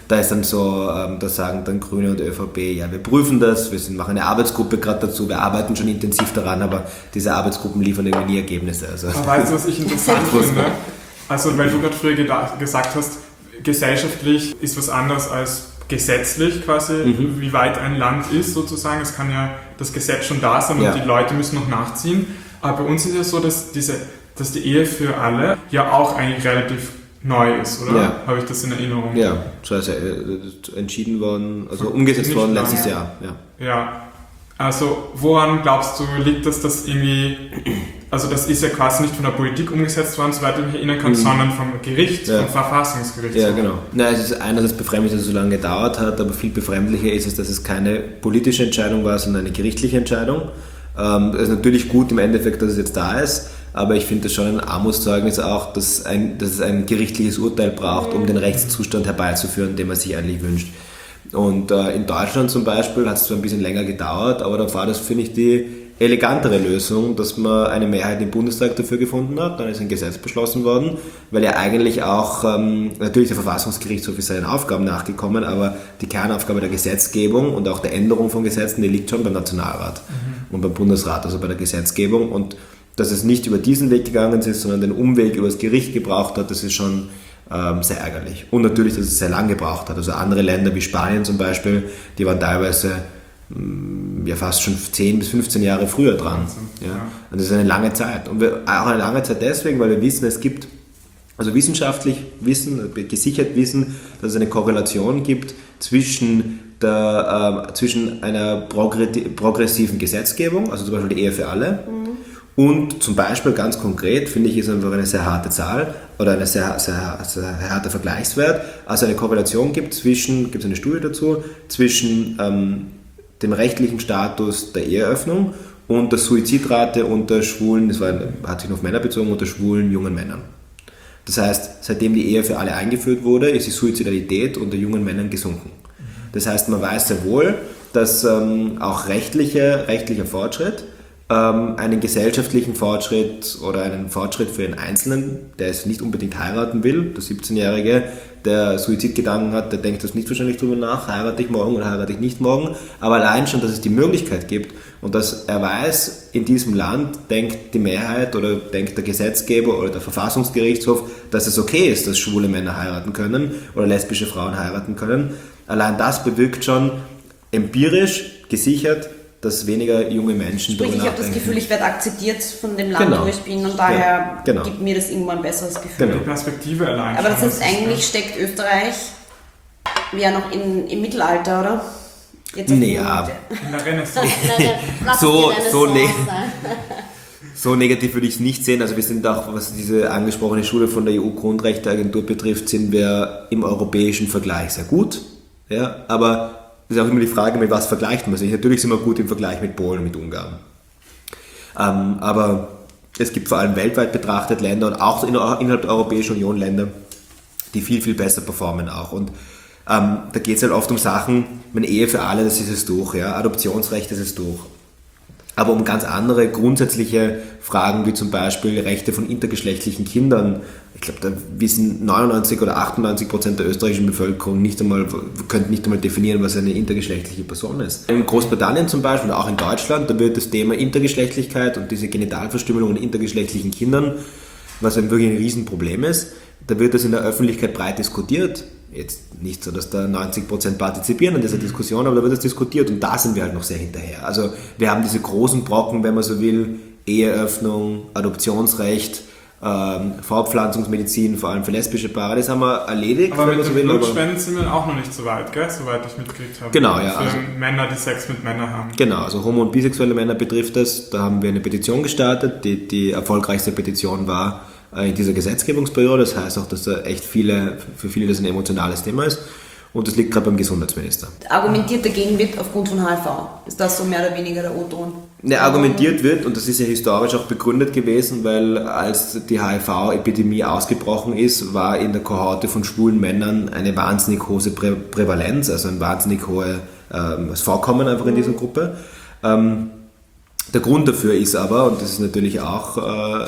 [SPEAKER 3] Da ist dann so, da sagen dann Grüne und ÖVP, ja, wir prüfen das, machen eine Arbeitsgruppe gerade dazu, wir arbeiten schon intensiv daran, aber diese Arbeitsgruppen liefern irgendwie nie Ergebnisse. Also.
[SPEAKER 2] Aber weißt du, was ich interessant finde? Also, weil du gerade früher gesagt hast, gesellschaftlich ist was anderes als gesetzlich quasi, wie weit ein Land ist sozusagen. Es kann ja das Gesetz schon da sein und die Leute müssen noch nachziehen. Aber bei uns ist ja so, dass die Ehe für alle ja auch eigentlich relativ neu ist, oder?
[SPEAKER 3] Ja.
[SPEAKER 2] Habe ich das in Erinnerung?
[SPEAKER 3] Ja, so ist entschieden worden, also umgesetzt worden letztes Jahr.
[SPEAKER 2] Ja, also woran glaubst du, liegt das, dass irgendwie, also das ist ja quasi nicht von der Politik umgesetzt worden, soweit ich mich erinnern kann, sondern vom Gericht, vom Verfassungsgericht.
[SPEAKER 3] Ja, genau. Na, es ist einerseits befremdlich, dass es so lange gedauert hat, aber viel befremdlicher ist es, dass es keine politische Entscheidung war, sondern eine gerichtliche Entscheidung. Es ist natürlich gut im Endeffekt, dass es jetzt da ist, aber ich finde das schon ein Armutszeugnis auch, dass es ein gerichtliches Urteil braucht, um den Rechtszustand herbeizuführen, den man sich eigentlich wünscht. Und in Deutschland zum Beispiel hat es zwar ein bisschen länger gedauert, aber da war das, finde ich, die elegantere Lösung, dass man eine Mehrheit im Bundestag dafür gefunden hat. Dann ist ein Gesetz beschlossen worden, weil ja eigentlich auch, natürlich der Verfassungsgerichtshof ist seinen Aufgaben nachgekommen, aber die Kernaufgabe der Gesetzgebung und auch der Änderung von Gesetzen, die liegt schon beim Nationalrat und beim Bundesrat, also bei der Gesetzgebung. Und dass es nicht über diesen Weg gegangen ist, sondern den Umweg über das Gericht gebraucht hat, das ist schon sehr ärgerlich. Und natürlich, dass es sehr lange gebraucht hat. Also andere Länder wie Spanien zum Beispiel, die waren teilweise ja fast schon 10 bis 15 Jahre früher dran. Ja. Und das ist eine lange Zeit. Und auch eine lange Zeit deswegen, weil wir wissen, es gibt, also wissenschaftlich wissen, gesichert wissen, dass es eine Korrelation gibt zwischen einer progressiven Gesetzgebung, also zum Beispiel die Ehe für alle, und zum Beispiel ganz konkret, finde ich, ist einfach eine sehr harte Zahl oder ein sehr harter Vergleichswert, also eine Korrelation gibt es eine Studie dazu, zwischen dem rechtlichen Status der Eheöffnung und der Suizidrate unter schwulen, hat sich nur auf Männer bezogen, unter schwulen jungen Männern. Das heißt, seitdem die Ehe für alle eingeführt wurde, ist die Suizidalität unter jungen Männern gesunken. Das heißt, man weiß sehr wohl, dass auch rechtlicher Fortschritt einen gesellschaftlichen Fortschritt oder einen Fortschritt für den Einzelnen, der es nicht unbedingt heiraten will, der 17-Jährige, der Suizidgedanken hat, der denkt das nicht wahrscheinlich drüber nach, heirate ich morgen oder heirate ich nicht morgen, aber allein schon, dass es die Möglichkeit gibt und dass er weiß, in diesem Land denkt die Mehrheit oder denkt der Gesetzgeber oder der Verfassungsgerichtshof, dass es okay ist, dass schwule Männer heiraten können oder lesbische Frauen heiraten können. Allein das bewirkt schon empirisch gesichert, dass weniger junge Menschen
[SPEAKER 1] darüber nachdenken. Ich habe das Gefühl, ich werde akzetiert von dem Land, wo ich bin und daher gibt mir das irgendwo ein besseres Gefühl.
[SPEAKER 2] Die Perspektive allein.
[SPEAKER 1] Aber das heißt, eigentlich steckt Österreich ja noch im Mittelalter, oder? Jetzt
[SPEAKER 2] in der Renaissance.
[SPEAKER 3] So negativ würde ich es nicht sehen. Also wir sind auch, was diese angesprochene Schule von der EU-Grundrechteagentur betrifft, sind wir im europäischen Vergleich sehr gut. Ja, aber das ist auch immer die Frage, mit was vergleicht man sich. Natürlich sind wir gut im Vergleich mit Polen, mit Ungarn. Aber es gibt vor allem weltweit betrachtet Länder und auch innerhalb der Europäischen Union Länder, die viel, viel besser performen auch. Und da geht es halt oft um Sachen, meine Ehe für alle, das ist es durch, ja? Adoptionsrecht, das ist durch. Aber um ganz andere grundsätzliche Fragen, wie zum Beispiel Rechte von intergeschlechtlichen Kindern, ich glaube, da wissen 99 oder 98% der österreichischen Bevölkerung könnten nicht einmal definieren, was eine intergeschlechtliche Person ist. In Großbritannien zum Beispiel, auch in Deutschland, da wird das Thema Intergeschlechtlichkeit und diese Genitalverstümmelung von intergeschlechtlichen Kindern, was ein wirklich ein Riesenproblem ist, da wird das in der Öffentlichkeit breit diskutiert. Jetzt nicht so, dass da 90% partizipieren an dieser Diskussion, aber da wird das diskutiert und da sind wir halt noch sehr hinterher. Also wir haben diese großen Brocken, wenn man so will, Eheöffnung, Adoptionsrecht, Fortpflanzungsmedizin, vor allem für lesbische Paare, das haben wir erledigt.
[SPEAKER 2] Aber mit den Blutspenden sind wir auch noch nicht so weit, gell? Soweit ich mitgekriegt habe.
[SPEAKER 3] Genau, ja.
[SPEAKER 2] Für also, Männer, die Sex mit Männern haben.
[SPEAKER 3] Genau, also homo- und bisexuelle Männer betrifft das. Da haben wir eine Petition gestartet. Die erfolgreichste Petition war in dieser Gesetzgebungsperiode. Das heißt auch, dass da echt für viele das ein emotionales Thema ist. Und das liegt gerade beim Gesundheitsminister.
[SPEAKER 1] Argumentiert dagegen wird aufgrund von HIV. Ist das so mehr oder weniger der O-Ton?
[SPEAKER 3] Ne, argumentiert wird, und das ist ja historisch auch begründet gewesen, weil als die HIV-Epidemie ausgebrochen ist, war in der Kohorte von schwulen Männern eine wahnsinnig hohe Prävalenz, also ein wahnsinnig hohes Vorkommen einfach in dieser Gruppe. Der Grund dafür ist aber, und das ist natürlich auch,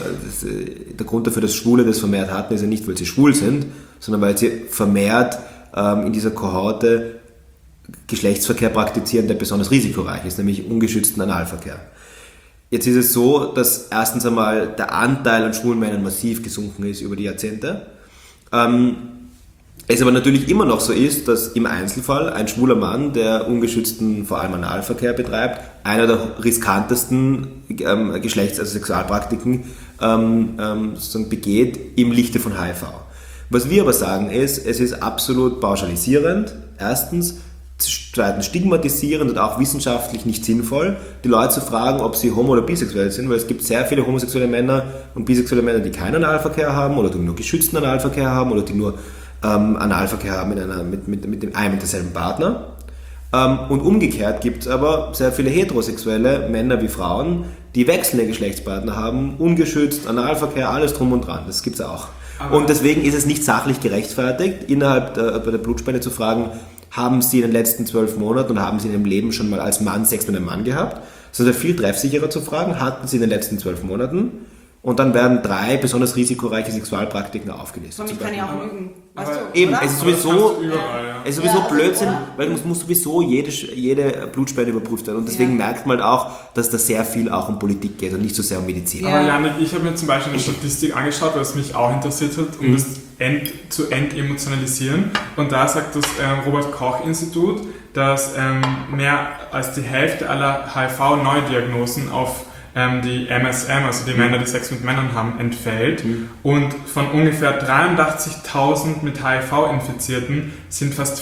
[SPEAKER 3] der Grund dafür, dass Schwule das vermehrt hatten, ist ja nicht, weil sie schwul sind, sondern weil sie vermehrt in dieser Kohorte Geschlechtsverkehr praktizieren, der besonders risikoreich ist, nämlich ungeschützten Analverkehr. Jetzt ist es so, dass erstens einmal der Anteil an schwulen Männern massiv gesunken ist über die Jahrzehnte. Es aber natürlich immer noch so ist, dass im Einzelfall ein schwuler Mann, der ungeschützten, vor allem Analverkehr betreibt, einer der riskantesten also Sexualpraktiken sozusagen begeht im Lichte von HIV. Was wir aber sagen ist, es ist absolut pauschalisierend, erstens, zweitens stigmatisierend und auch wissenschaftlich nicht sinnvoll, die Leute zu fragen, ob sie homo- oder bisexuell sind, weil es gibt sehr viele homosexuelle Männer und bisexuelle Männer, die keinen Analverkehr haben oder die nur geschützten Analverkehr haben oder die nur Analverkehr haben mit einem und derselben Partner. Und umgekehrt gibt es aber sehr viele heterosexuelle Männer wie Frauen, die wechselnde Geschlechtspartner haben, ungeschützt, Analverkehr, alles drum und dran. Das gibt es auch. Und deswegen ist es nicht sachlich gerechtfertigt, innerhalb bei der Blutspende zu fragen, haben Sie in den letzten 12 Monaten und haben Sie in Ihrem Leben schon mal als Mann Sex mit einem Mann gehabt? Sondern viel treffsicherer zu fragen, hatten Sie in den letzten 12 Monaten? Und dann werden 3 besonders risikoreiche Sexualpraktiken aufgelistet.
[SPEAKER 1] Ich kann ja auch lügen. Weißt du,
[SPEAKER 3] eben,
[SPEAKER 1] oder?
[SPEAKER 3] es ist sowieso,
[SPEAKER 2] überall,
[SPEAKER 3] Blödsinn, weil du musst sowieso jede Blutspende überprüft werden. Und deswegen merkt man halt auch, dass da sehr viel auch um Politik geht und nicht so sehr um Medizin.
[SPEAKER 2] Aber Janik, ich habe mir zum Beispiel eine Statistik angeschaut, weil es mich auch interessiert hat, um das zu entemotionalisieren. Und da sagt das Robert-Koch-Institut, dass mehr als die Hälfte aller HIV-Neudiagnosen auf die MSM, also die Männer, die Sex mit Männern haben, entfällt. Und von ungefähr 83.000 mit HIV-Infizierten sind fast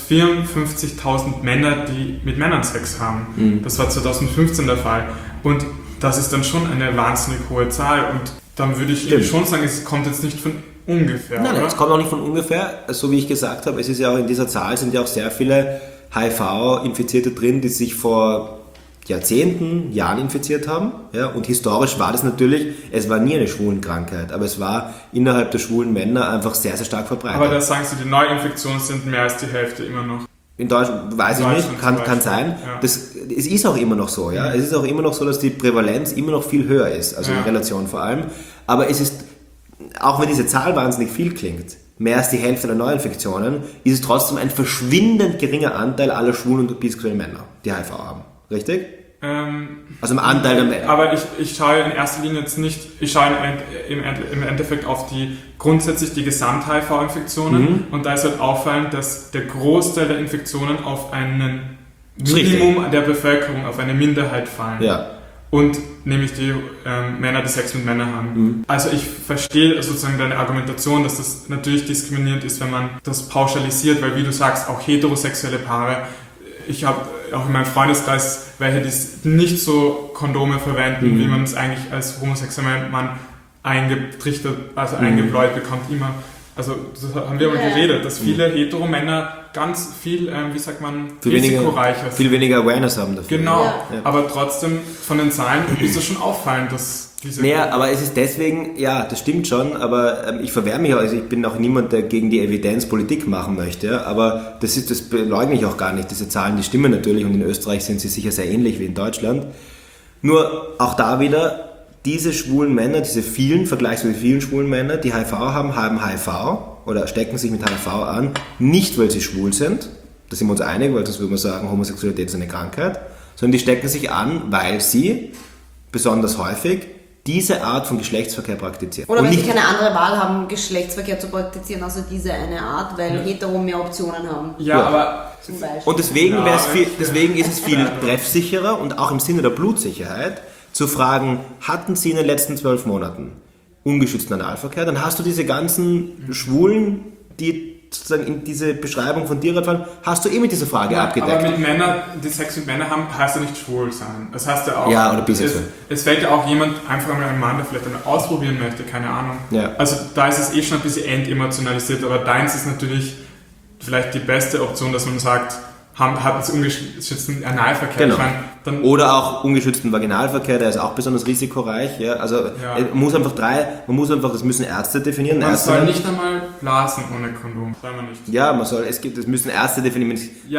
[SPEAKER 2] 54.000 Männer, die mit Männern Sex haben. Das war 2015 der Fall. Und das ist dann schon eine wahnsinnig hohe Zahl. Und dann würde ich eben schon sagen, es kommt jetzt nicht von ungefähr.
[SPEAKER 3] Nein, es kommt auch nicht von ungefähr. So wie ich gesagt habe, es ist ja auch in dieser Zahl sind ja auch sehr viele HIV-Infizierte drin, die sich vor Jahrzehnten, Jahren infiziert haben. Ja, und historisch war das natürlich, es war nie eine Schwulenkrankheit, aber es war innerhalb der schwulen Männer einfach sehr, sehr stark verbreitet.
[SPEAKER 2] Aber da sagen Sie, die Neuinfektionen sind mehr als die Hälfte immer noch.
[SPEAKER 3] In Deutschland weiß ich nicht, kann sein.
[SPEAKER 2] Ja.
[SPEAKER 3] Es ist auch immer noch so, ja. Es ist auch immer noch so, dass die Prävalenz immer noch viel höher ist, also in Relation vor allem. Aber es ist, auch wenn diese Zahl wahnsinnig viel klingt, mehr als die Hälfte der Neuinfektionen, ist es trotzdem ein verschwindend geringer Anteil aller schwulen und bisexuellen Männer, die HIV haben. Richtig? Also im Anteil der Männer.
[SPEAKER 2] Aber ich schaue in erster Linie jetzt nicht, ich schaue im Endeffekt auf grundsätzlich die Gesamt-HIV-Infektionen und da ist halt auffallend, dass der Großteil der Infektionen auf ein Minimum der Bevölkerung, auf eine Minderheit fallen.
[SPEAKER 3] Ja.
[SPEAKER 2] Und nämlich die Männer, die Sex mit Männern haben. Also ich verstehe sozusagen deine Argumentation, dass das natürlich diskriminierend ist, wenn man das pauschalisiert, weil wie du sagst, auch heterosexuelle Paare, ich habe auch in meinem Freundeskreis welche, die nicht so Kondome verwenden, wie man es eigentlich als homosexueller Mann eingetrichtert, also eingebläut bekommt immer. Also das haben wir mal geredet, dass viele Hetero-Männer ganz viel, risikoreicher sind.
[SPEAKER 3] Viel weniger Awareness haben dafür.
[SPEAKER 2] Genau, aber trotzdem von den Zahlen ist es schon auffallend, dass diese...
[SPEAKER 3] Naja, aber es ist deswegen, ja, das stimmt schon, aber ich verwehre mich, also ich bin auch niemand, der gegen die Evidenz Politik machen möchte, aber das beleugne ich auch gar nicht. Diese Zahlen, die stimmen natürlich und in Österreich sind sie sicher sehr ähnlich wie in Deutschland. Nur auch da wieder, diese schwulen Männer, vergleichsweise vielen schwulen Männer, die HIV haben HIV oder stecken sich mit HIV an, nicht weil sie schwul sind, da sind wir uns einig, weil sonst würde man sagen, Homosexualität ist eine Krankheit, sondern die stecken sich an, weil sie besonders häufig diese Art von Geschlechtsverkehr praktizieren.
[SPEAKER 1] Oder weil sie keine andere Wahl haben, Geschlechtsverkehr zu praktizieren, außer diese eine Art, weil Hetero mehr Optionen haben.
[SPEAKER 2] Ja, aber...
[SPEAKER 1] Zum Beispiel.
[SPEAKER 3] Und deswegen ist es viel treffsicherer und auch im Sinne der Blutsicherheit, zu fragen, hatten Sie in den letzten 12 Monaten ungeschützten Analverkehr, dann hast du diese ganzen Schwulen, die sozusagen in diese Beschreibung von dir fallen, hast du mit dieser Frage abgedeckt.
[SPEAKER 2] Aber mit Männern, die Sex mit Männern haben, heißt ja nicht schwul sein. Das heißt ja auch...
[SPEAKER 3] Ja, oder bisexuell.
[SPEAKER 2] Es fällt ja auch jemand, einfach mal ein Mann, der vielleicht einmal ausprobieren möchte, keine Ahnung.
[SPEAKER 3] Ja.
[SPEAKER 2] Also da ist es schon ein bisschen entemotionalisiert, aber deins ist natürlich vielleicht die beste Option, dass man sagt, hatten sie ungeschützten Analverkehr.
[SPEAKER 3] Genau.
[SPEAKER 2] Ich meine, dann
[SPEAKER 3] oder auch ungeschützten Vaginalverkehr, der ist auch besonders risikoreich. Ja? Also man muss einfach, das müssen Ärzte definieren.
[SPEAKER 2] Man soll nicht einmal blasen ohne Kondom. Soll man nicht.
[SPEAKER 3] Ja, das müssen Ärzte definieren.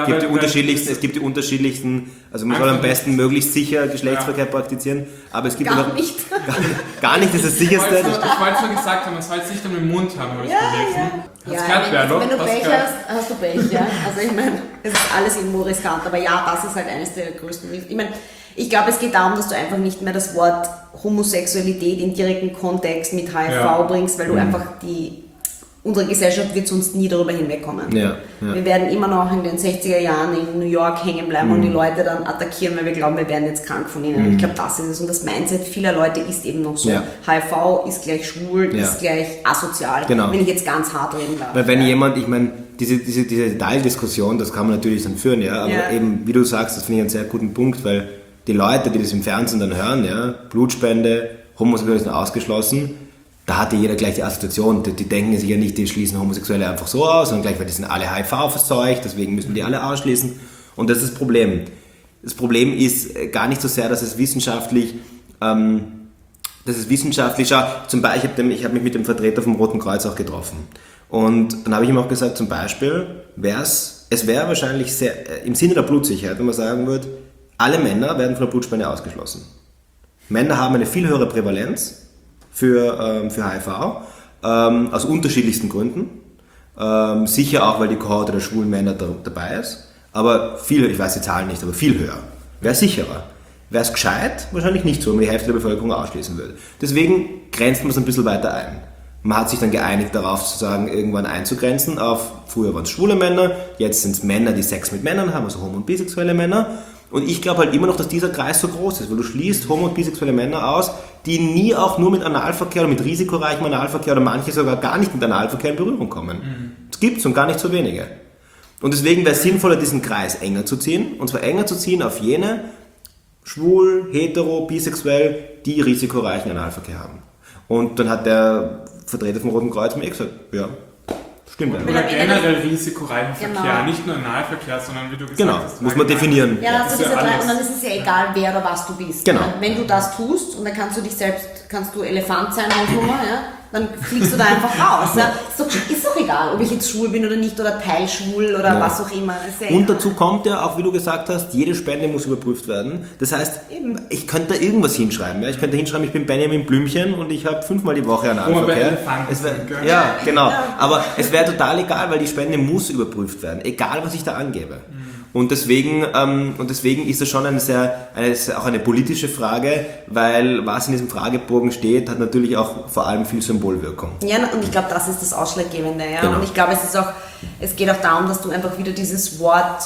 [SPEAKER 3] Es gibt die unterschiedlichsten, also man soll am besten möglichst sicher Geschlechtsverkehr praktizieren, aber es gibt
[SPEAKER 1] gar nicht.
[SPEAKER 3] Gar nicht, das ist das Sicherste.
[SPEAKER 2] Ich wollte schon gesagt haben, man soll es nicht um den Mund haben, habe ich gelesen.
[SPEAKER 1] Wenn du Pech hast, hast du Pech, ja. Also ich meine, es ist alles irgendwo riskant, aber ja, das ist halt eines der größten Risiken. Ich meine, ich glaube, es geht darum, dass du einfach nicht mehr das Wort Homosexualität in direkten Kontext mit HIV bringst, weil du einfach unsere Gesellschaft wird sonst nie darüber hinwegkommen.
[SPEAKER 3] Ja.
[SPEAKER 1] Wir werden immer noch in den 60er Jahren in New York hängen bleiben und die Leute dann attackieren, weil wir glauben, wir werden jetzt krank von ihnen. Ich glaube, das ist es. Und das Mindset vieler Leute ist eben noch so. Ja. HIV ist gleich schwul, ist gleich asozial, wenn ich jetzt ganz hart reden darf.
[SPEAKER 3] Weil wenn jemand, ich meine, diese Detaildiskussion, das kann man natürlich dann führen, aber eben, wie du sagst, das finde ich einen sehr guten Punkt, weil die Leute, die das im Fernsehen dann hören, Blutspende, Homosexuelle sind ausgeschlossen, da hatte jeder gleich die Assoziation, die denken sich ja nicht, die schließen Homosexuelle einfach so aus, sondern gleich, weil die sind alle HIV verseucht, deswegen müssen wir die alle ausschließen. Und das ist das Problem. Das Problem ist gar nicht so sehr, dass es wissenschaftlich, schau, zum Beispiel, ich habe mich mit dem Vertreter vom Roten Kreuz auch getroffen. Und dann habe ich ihm auch gesagt, zum Beispiel, es wäre wahrscheinlich sehr, im Sinne der Blutsicherheit, wenn man sagen würde, alle Männer werden von der Blutspende ausgeschlossen. Männer haben eine viel höhere Prävalenz für HIV, aus unterschiedlichsten Gründen. Sicher auch, weil die Kohorte der schwulen Männer dabei ist, aber ich weiß die Zahlen nicht, aber viel höher. Wäre sicherer. Wäre es gescheit? Wahrscheinlich nicht so, wenn man die Hälfte der Bevölkerung ausschließen würde. Deswegen grenzt man es ein bisschen weiter ein. Man hat sich dann geeinigt darauf, sozusagen irgendwann einzugrenzen auf, früher waren es schwule Männer, jetzt sind es Männer, die Sex mit Männern haben, also homo- und bisexuelle Männer. Und ich glaube halt immer noch, dass dieser Kreis so groß ist, weil du schließt homo- und bisexuelle Männer aus, die nie auch nur mit Analverkehr oder mit risikoreichem Analverkehr oder manche sogar gar nicht mit Analverkehr in Berührung kommen. Das gibt es und gar nicht so wenige. Und deswegen wäre es sinnvoller, diesen Kreis enger zu ziehen, und zwar enger zu ziehen auf jene schwul, hetero, bisexuell, die risikoreichen Analverkehr haben. Und dann hat der Vertreter vom Roten Kreuz mir gesagt, ja, stimmt.
[SPEAKER 2] Oder generell risikoreichen Verkehr, nicht nur Analverkehr, sondern wie du gesagt hast.
[SPEAKER 3] Muss man definieren.
[SPEAKER 1] Ja, also diese drei, und dann ist es ja egal, wer oder was du bist.
[SPEAKER 3] Genau.
[SPEAKER 1] Wenn du das tust, und dann kannst du Elefant sein, dann fliegst du da einfach raus. Ja. Ist doch egal, ob ich jetzt schwul bin oder nicht, oder teilschwul oder was auch immer.
[SPEAKER 3] Und dazu kommt ja auch, wie du gesagt hast, jede Spende muss überprüft werden. Das heißt, ich könnte da irgendwas hinschreiben. Ja? Ich könnte hinschreiben, ich bin Benjamin Blümchen und ich habe 5-mal die Woche Analverkehr. Ja, genau. Aber es wäre total egal, weil die Spende muss überprüft werden, egal was ich da angebe. Und deswegen ist das schon auch eine politische Frage, weil was in diesem Fragebogen steht, hat natürlich auch vor allem viel Symbolwirkung. Ja, und ich glaube, das ist das Ausschlaggebende. Ja? Genau. Und ich glaube, es geht auch darum, dass du einfach wieder dieses Wort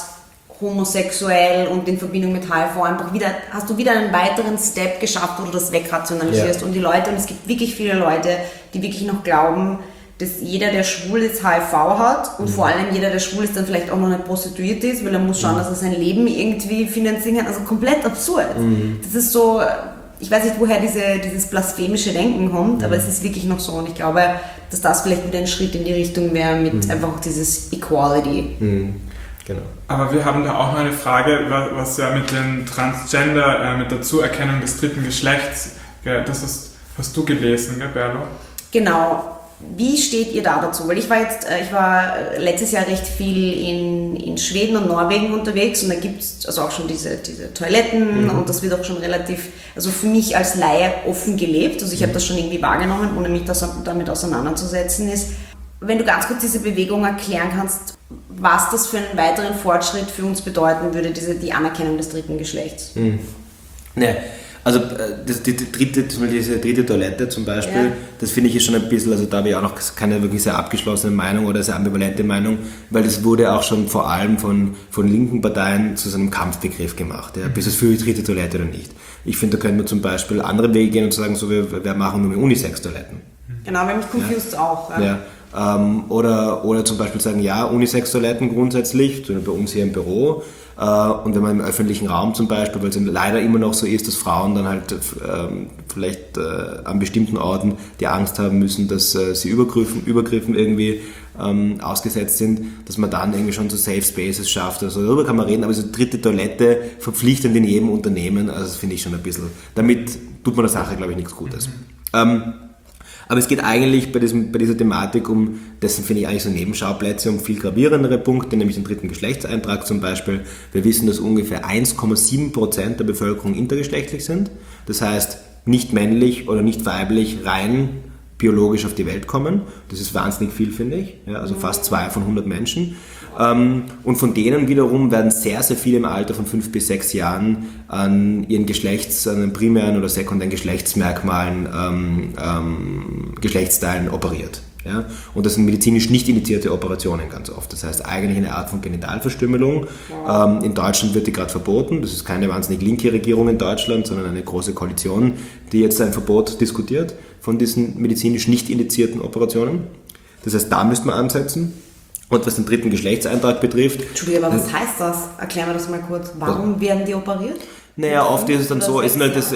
[SPEAKER 3] homosexuell und in Verbindung mit HIV hast du wieder einen weiteren Step geschafft, wo du das wegrationalisierst. Und die Leute, und es gibt wirklich viele Leute, die wirklich noch glauben, dass jeder, der schwul ist, HIV hat, und vor allem jeder, der schwul ist, dann vielleicht auch noch nicht prostituiert ist, weil er muss schauen, dass er sein Leben irgendwie finanzieren kann. Also komplett absurd. Das ist so, ich weiß nicht, woher dieses blasphemische Denken kommt, aber es ist wirklich noch so, und ich glaube, dass das vielleicht wieder ein Schritt in die Richtung wäre mit einfach dieses Equality. Genau.
[SPEAKER 2] Aber wir haben da auch noch eine Frage, was ja mit den Transgender, mit der Zuerkennung des dritten Geschlechts, das hast du gelesen, gell, Berlo?
[SPEAKER 1] Genau. Wie steht ihr da dazu? Weil ich war letztes Jahr recht viel in Schweden und Norwegen unterwegs, und da gibt es also auch schon diese Toiletten, und das wird auch schon relativ, also für mich als Laie offen gelebt, also ich habe das schon irgendwie wahrgenommen, ohne mich damit auseinanderzusetzen ist. Wenn du ganz kurz diese Bewegung erklären kannst, was das für einen weiteren Fortschritt für uns bedeuten würde, die Anerkennung des dritten Geschlechts.
[SPEAKER 3] Ne. Also diese dritte Toilette zum Beispiel, das finde ich ist schon ein bisschen, also da habe ich auch noch keine wirklich sehr abgeschlossene Meinung oder sehr ambivalente Meinung, weil das wurde auch schon vor allem von linken Parteien zu so einem Kampfbegriff gemacht, bis es für die dritte Toilette oder nicht. Ich finde, da können wir zum Beispiel andere Wege gehen und sagen, so, wir machen nur mehr Unisex-Toiletten.
[SPEAKER 1] Genau, wenn mich confused auch.
[SPEAKER 3] Ja. Oder zum Beispiel sagen, ja, Unisex-Toiletten grundsätzlich, bei uns hier im Büro, und wenn man im öffentlichen Raum zum Beispiel, weil es leider immer noch so ist, dass Frauen dann halt vielleicht an bestimmten Orten die Angst haben müssen, dass sie Übergriffen irgendwie ausgesetzt sind, dass man dann irgendwie schon so Safe Spaces schafft. Also darüber kann man reden, aber so dritte Toilette verpflichtend in jedem Unternehmen, also das finde ich schon ein bisschen, damit tut man der Sache, glaube ich, nichts Gutes. Aber es geht eigentlich bei dieser Thematik dessen finde ich eigentlich so Nebenschauplätze, um viel gravierendere Punkte, nämlich den dritten Geschlechtseintrag zum Beispiel. Wir wissen, dass ungefähr 1,7% der Bevölkerung intergeschlechtlich sind. Das heißt, nicht männlich oder nicht weiblich rein biologisch auf die Welt kommen. Das ist wahnsinnig viel, finde ich. Ja, also fast 2 von 100 Menschen. Und von denen wiederum werden sehr, sehr viele im Alter von 5 bis 6 Jahren an ihren an den primären oder sekundären Geschlechtsmerkmalen, Geschlechtsteilen operiert. Ja? Und das sind medizinisch nicht indizierte Operationen ganz oft. Das heißt eigentlich eine Art von Genitalverstümmelung. In Deutschland wird die gerade verboten. Das ist keine wahnsinnig linke Regierung in Deutschland, sondern eine große Koalition, die jetzt ein Verbot diskutiert von diesen medizinisch nicht indizierten Operationen. Das heißt, da müsste man ansetzen. Und was den dritten Geschlechtseintrag betrifft...
[SPEAKER 1] Entschuldigung, aber was heißt das? Erklär mir das mal kurz. Warum werden die operiert?
[SPEAKER 3] Naja, oft ist es dann so,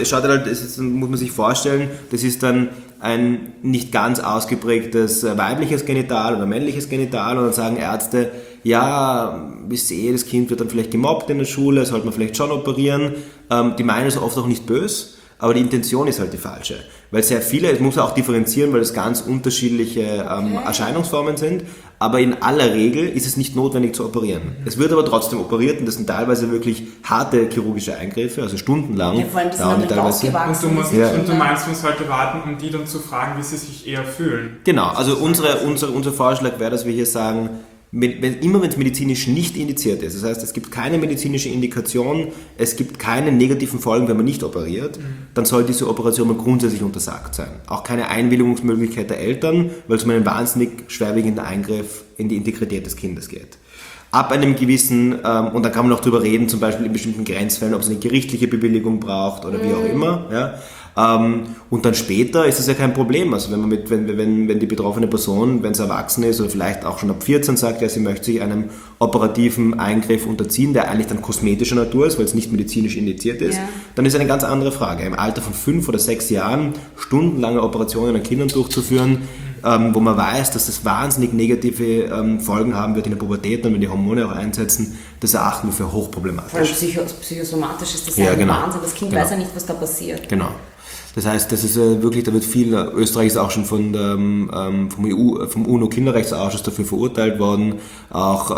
[SPEAKER 3] muss man sich vorstellen, das ist dann ein nicht ganz ausgeprägtes weibliches Genital oder männliches Genital und dann sagen Ärzte, ja, ich sehe, das Kind wird dann vielleicht gemobbt in der Schule, sollte man vielleicht schon operieren. Die meinen es oft auch nicht böse, aber die Intention ist halt die falsche. Weil sehr viele, es muss auch differenzieren, weil es ganz unterschiedliche Erscheinungsformen sind, aber in aller Regel ist es nicht notwendig zu operieren. Es wird aber trotzdem operiert und das sind teilweise wirklich harte chirurgische Eingriffe, also stundenlang.
[SPEAKER 1] Ja, vor allem, dauern die teilweise.
[SPEAKER 2] Und du meinst, man sollte warten, um die dann zu fragen, wie sie sich eher fühlen.
[SPEAKER 3] Genau, also unser Vorschlag wäre, dass wir hier sagen, wenn es medizinisch nicht indiziert ist, das heißt, es gibt keine medizinische Indikation, es gibt keine negativen Folgen, wenn man nicht operiert, dann soll diese Operation mal grundsätzlich untersagt sein. Auch keine Einwilligungsmöglichkeit der Eltern, weil es um einen wahnsinnig schwerwiegenden Eingriff in die Integrität des Kindes geht. Ab einem gewissen, und dann kann man auch drüber reden, zum Beispiel in bestimmten Grenzfällen, ob es eine gerichtliche Bewilligung braucht oder wie auch immer, ja. Und dann später ist es ja kein Problem. Also wenn die betroffene Person, wenn sie erwachsen ist oder vielleicht auch schon ab 14 sagt, ja, sie möchte sich einem operativen Eingriff unterziehen, der eigentlich dann kosmetischer Natur ist, weil es nicht medizinisch indiziert ist, dann ist eine ganz andere Frage. Im Alter von 5 oder 6 Jahren stundenlange Operationen an Kindern durchzuführen, wo man weiß, dass das wahnsinnig negative Folgen haben wird in der Pubertät und wenn die Hormone auch einsetzen, das erachten wir für hochproblematisch.
[SPEAKER 1] Vor allem psychosomatisch ist das ja ein Wahnsinn. Das Kind weiß ja nicht, was da passiert.
[SPEAKER 3] Genau. Das heißt, das ist wirklich, da wird viel, Österreich ist auch schon vom UNO-Kinderrechtsausschuss dafür verurteilt worden, auch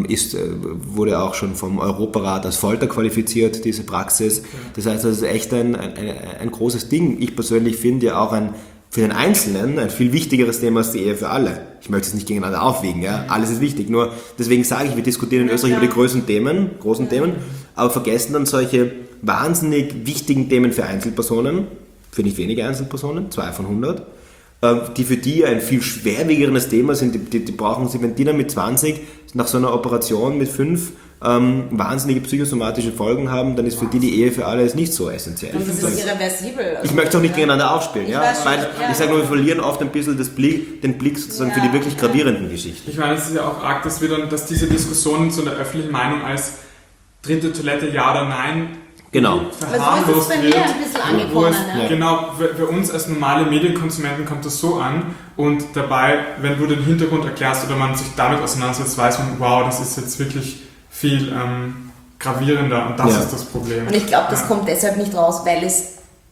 [SPEAKER 3] wurde auch schon vom Europarat als Folter qualifiziert, diese Praxis. Das heißt, das ist echt ein großes Ding. Ich persönlich finde ja auch für den Einzelnen ein viel wichtigeres Thema als die Ehe für alle. Ich möchte es nicht gegeneinander aufwiegen, ja. Alles ist wichtig. Nur deswegen sage ich, wir diskutieren in Österreich über die großen Themen, aber vergessen dann solche wahnsinnig wichtigen Themen für Einzelpersonen, für nicht wenige Einzelpersonen, 2 von 100, die für die ein viel schwerwiegenderes Thema sind. Die brauchen sie, wenn die dann mit 20 nach so einer Operation mit 5 wahnsinnige psychosomatische Folgen haben, dann ist für die Ehe für alle ist nicht so essentiell.
[SPEAKER 1] Und das ist irreversibel. Also
[SPEAKER 3] ich möchte auch nicht gegeneinander aufspielen. Ich sage nur, wir verlieren oft ein bisschen den Blick sozusagen für die wirklich gravierenden Geschichten.
[SPEAKER 2] Ich meine, es ist ja auch arg, dass diese Diskussionen zu der öffentlichen Meinung als dritte Toilette ja oder nein verharmlost wird.
[SPEAKER 1] Ein bisschen angekommen,
[SPEAKER 2] Genau, für uns als normale Medienkonsumenten kommt das so an und dabei, wenn du den Hintergrund erklärst oder man sich damit auseinandersetzt, weiß man, wow, das ist jetzt wirklich viel gravierender und das ist das Problem.
[SPEAKER 1] Und ich glaube, das kommt deshalb nicht raus, weil es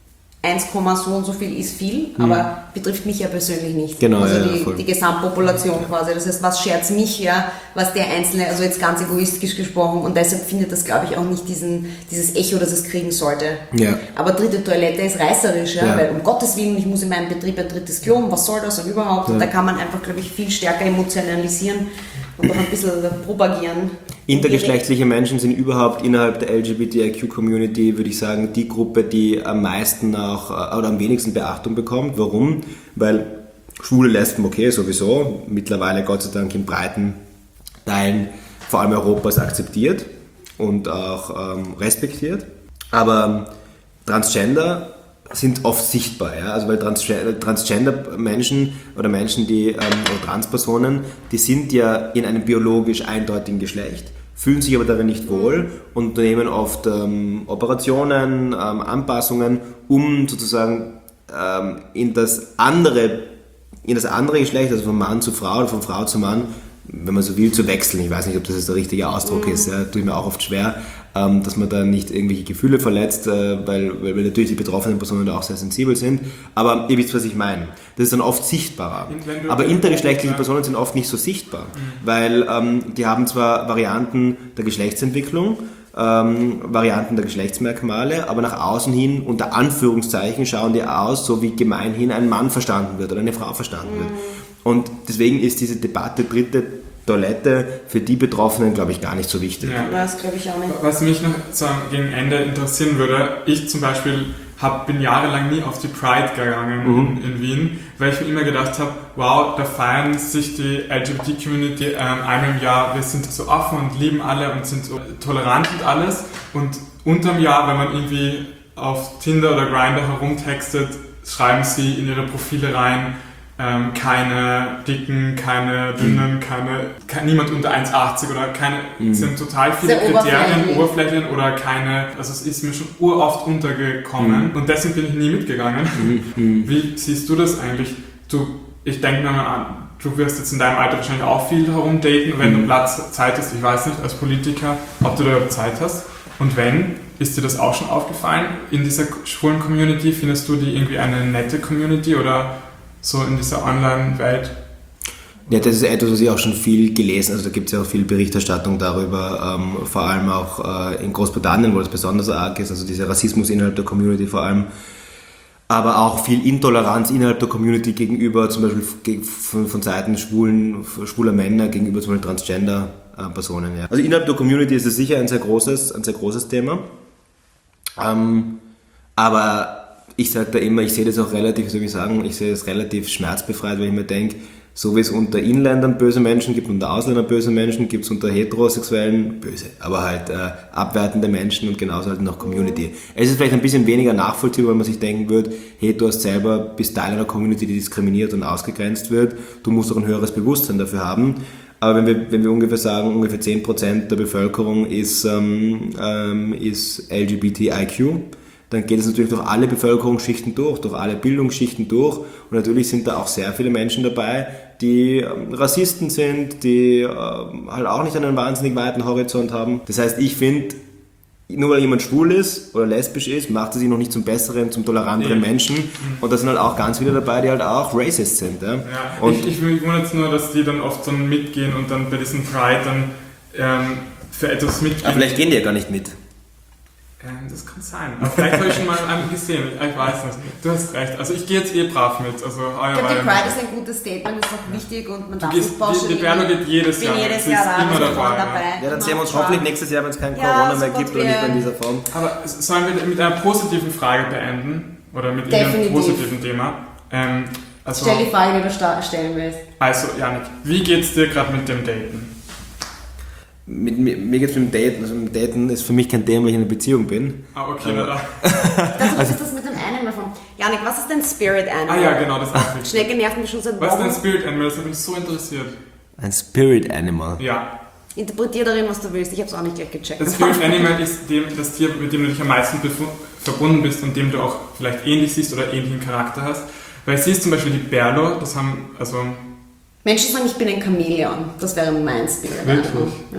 [SPEAKER 1] 1, so und so viel ist viel, aber betrifft mich ja persönlich nicht.
[SPEAKER 3] Genau,
[SPEAKER 1] also die Gesamtpopulation quasi. Das heißt, was schert mich was der Einzelne, also jetzt ganz egoistisch gesprochen und deshalb findet das, glaube ich, auch nicht dieses Echo, das es kriegen sollte. Ja. Aber dritte Toilette ist reißerisch, weil um Gottes Willen, ich muss in meinem Betrieb ein drittes Klo, was soll das und überhaupt? Und da kann man einfach, glaube ich, viel stärker emotionalisieren und auch ein bisschen propagieren.
[SPEAKER 3] Intergeschlechtliche Menschen sind überhaupt innerhalb der LGBTIQ-Community, würde ich sagen, die Gruppe, die am meisten oder am wenigsten Beachtung bekommt. Warum? Weil Schwule, Lesben, okay, sowieso, mittlerweile Gott sei Dank in breiten Teilen, vor allem Europas, akzeptiert und auch respektiert. Aber Transgender sind oft sichtbar, also weil Transgender-Menschen oder Menschen, oder Transpersonen, die sind ja in einem biologisch eindeutigen Geschlecht, fühlen sich aber darin nicht wohl und unternehmen oft Operationen, Anpassungen, um sozusagen in das andere Geschlecht, also von Mann zu Frau oder von Frau zu Mann, wenn man so will, zu wechseln. Ich weiß nicht, ob das jetzt der richtige Ausdruck ist, tue ich mir auch oft schwer, dass man da nicht irgendwelche Gefühle verletzt, weil natürlich die betroffenen Personen da auch sehr sensibel sind. Aber ihr wisst, was ich meine. Das ist dann oft sichtbarer. Aber intergeschlechtliche Personen sind oft nicht so sichtbar, weil die haben zwar Varianten der Geschlechtsentwicklung, Varianten der Geschlechtsmerkmale, aber nach außen hin, unter Anführungszeichen, schauen die aus, so wie gemeinhin ein Mann verstanden wird oder eine Frau verstanden wird. Und deswegen ist diese Debatte dritte Toilette für die Betroffenen, glaube ich, gar nicht so wichtig.
[SPEAKER 1] Ja, das glaube ich auch nicht.
[SPEAKER 2] Was mich noch so gegen Ende interessieren würde, ich zum Beispiel bin jahrelang nie auf die Pride gegangen in Wien, weil ich mir immer gedacht habe, wow, da feiern sich die LGBT-Community einmal im Jahr, wir sind so offen und lieben alle und sind so tolerant und alles. Und unterm Jahr, wenn man irgendwie auf Tinder oder Grindr herumtextet, schreiben sie in ihre Profile rein, keine Dicken, keine Dünnen, niemand unter 1,80 oder sind total viele
[SPEAKER 1] sehr
[SPEAKER 2] Kriterien, Oberflächen oder keine, also es ist mir schon uroft untergekommen und deswegen bin ich nie mitgegangen. Wie siehst du das eigentlich? Ich denke mir mal an, du wirst jetzt in deinem Alter wahrscheinlich auch viel herumdaten, wenn du Zeit hast, ich weiß nicht, als Politiker, ob du da überhaupt Zeit hast. Und wenn, ist dir das auch schon aufgefallen in dieser schwulen Community? Findest du die irgendwie eine nette Community oder so in dieser Online-Welt?
[SPEAKER 3] Ja, das ist etwas, was ich auch schon viel gelesen, also da gibt es ja auch viel Berichterstattung darüber, vor allem auch in Großbritannien, wo das besonders arg ist, also dieser Rassismus innerhalb der Community vor allem, aber auch viel Intoleranz innerhalb der Community gegenüber, zum Beispiel von Seiten schwuler Männer gegenüber zum Beispiel Transgender-Personen. Ja. Also innerhalb der Community ist es sicher ein sehr großes Thema, aber ich sage da immer, ich sehe das auch relativ, ich sehe es relativ schmerzbefreit, weil ich mir denke, so wie es unter Inländern böse Menschen gibt, unter Ausländern böse Menschen, gibt es unter Heterosexuellen böse, aber halt abwertende Menschen und genauso halt noch Community. Es ist vielleicht ein bisschen weniger nachvollziehbar, wenn man sich denken würde, hey, du hast selber, bist Teil einer Community, die diskriminiert und ausgegrenzt wird, du musst auch ein höheres Bewusstsein dafür haben. Aber wenn wir ungefähr sagen, ungefähr 10% der Bevölkerung ist LGBTIQ, dann geht es natürlich durch alle Bevölkerungsschichten durch alle Bildungsschichten durch und natürlich sind da auch sehr viele Menschen dabei, die Rassisten sind, die halt auch nicht einen wahnsinnig weiten Horizont haben. Das heißt, ich finde, nur weil jemand schwul ist oder lesbisch ist, macht er sich noch nicht zum besseren, zum toleranteren Menschen und da sind halt auch ganz viele dabei, die halt auch racist sind. Ja?
[SPEAKER 2] Und ich wundere jetzt nur, dass die dann oft so mitgehen und dann bei diesem Pride dann für etwas mitgehen.
[SPEAKER 3] Aber vielleicht gehen die ja gar nicht mit.
[SPEAKER 2] Das kann sein. Aber vielleicht habe ich schon mal einen gesehen. Ich weiß nicht. Du hast recht. Also ich gehe jetzt brav mit. Also,
[SPEAKER 1] ich glaube, die Pride ist ein gutes Statement, ist auch wichtig und man darf nicht
[SPEAKER 2] pauschalieren. Die Berlo geht jedes Jahr.
[SPEAKER 1] Jedes Jahr da,
[SPEAKER 2] immer dabei.
[SPEAKER 3] Ja, dann sehen wir uns hoffentlich nächstes Jahr, wenn es kein Corona mehr gibt oder nicht mehr in dieser Form.
[SPEAKER 2] Aber sollen wir mit einer positiven Frage beenden? Oder mit einem positiven Thema?
[SPEAKER 1] Stell die Frage, die du stellen willst.
[SPEAKER 2] Also, Janik, wie geht's dir gerade mit dem Daten?
[SPEAKER 3] Mir geht es mit dem Daten, also mit dem Daten ist für mich kein Thema, weil ich in einer Beziehung bin.
[SPEAKER 2] Ah, okay, na da.
[SPEAKER 1] Was ist das mit dem Animal von? Janik, was ist dein Spirit Animal?
[SPEAKER 2] Ah ja, genau, das ist auch wichtig.
[SPEAKER 1] Schnecke nervt mich schon seit Wochen.
[SPEAKER 2] Was ist dein Spirit Animal? Das hat mich so interessiert.
[SPEAKER 3] Ein Spirit Animal?
[SPEAKER 2] Ja.
[SPEAKER 1] Interpretier darin, was du willst, ich habe es auch nicht gleich gecheckt.
[SPEAKER 2] Das Spirit Animal ist das Tier, mit dem du dich am meisten verbunden bist und dem du auch vielleicht ähnlich siehst oder ähnlichen Charakter hast. Weil sie ist zum Beispiel die Berlo, das haben, also...
[SPEAKER 1] Menschen sagen, ich bin ein Chamäleon. Das wäre mein Spirit.
[SPEAKER 2] Wirklich?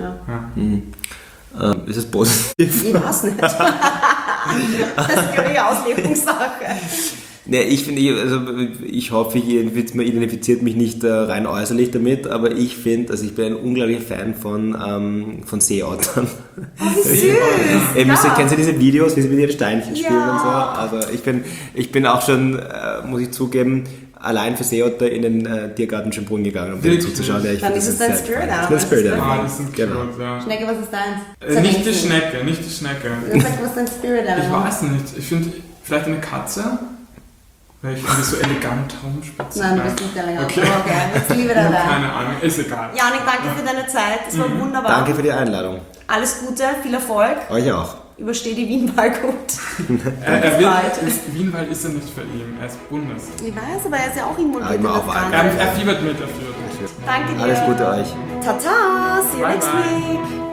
[SPEAKER 1] Ja.
[SPEAKER 3] Ist es positiv?
[SPEAKER 1] Ich weiß nicht. Das ist eine Auslegungssache.
[SPEAKER 3] Nee, ich hoffe, man identifiziert mich nicht rein äußerlich damit, aber ich finde, also ich bin ein unglaublicher Fan von Seeottern.
[SPEAKER 1] Oh, wie süß!
[SPEAKER 3] Kennst du diese Videos, wie sie mit ihren Steinchen spielen und so? Also ich bin auch schon, muss ich zugeben, allein für Seeotter in den Tiergarten Schönbrunn gegangen, um denen zuzuschauen. Ja,
[SPEAKER 1] dann ist es dein Spirit Animal.
[SPEAKER 3] Das Spirit Animal.
[SPEAKER 2] Ah, das sind genau. Cute, ja.
[SPEAKER 1] Schnecke, was ist deins?
[SPEAKER 2] Nicht die Schnecke, nicht die Schnecke.
[SPEAKER 1] Sag, was ist dein Spirit Animal?
[SPEAKER 2] Ich weiß nicht. Ich finde vielleicht eine Katze, weil ich finde so elegant rumspitzen.
[SPEAKER 1] Nein, du bist nicht elegant.
[SPEAKER 2] Okay.
[SPEAKER 1] Jetzt liebe dein
[SPEAKER 2] Keine Ahnung, ist egal.
[SPEAKER 1] Janik, danke für deine Zeit. Es war wunderbar.
[SPEAKER 3] Danke für die Einladung.
[SPEAKER 1] Alles Gute, viel Erfolg.
[SPEAKER 3] Euch auch.
[SPEAKER 1] Übersteh die Wienwahl gut.
[SPEAKER 2] Wienwahl ist ja nicht für ihn, er ist Bundes.
[SPEAKER 1] Ich weiß, aber er ist ja auch involviert.
[SPEAKER 2] Er fiebert mit dafür.
[SPEAKER 1] Danke dir.
[SPEAKER 3] Alles Gute euch.
[SPEAKER 1] Tata, see you
[SPEAKER 2] Bye,
[SPEAKER 1] next
[SPEAKER 2] bye.
[SPEAKER 1] week.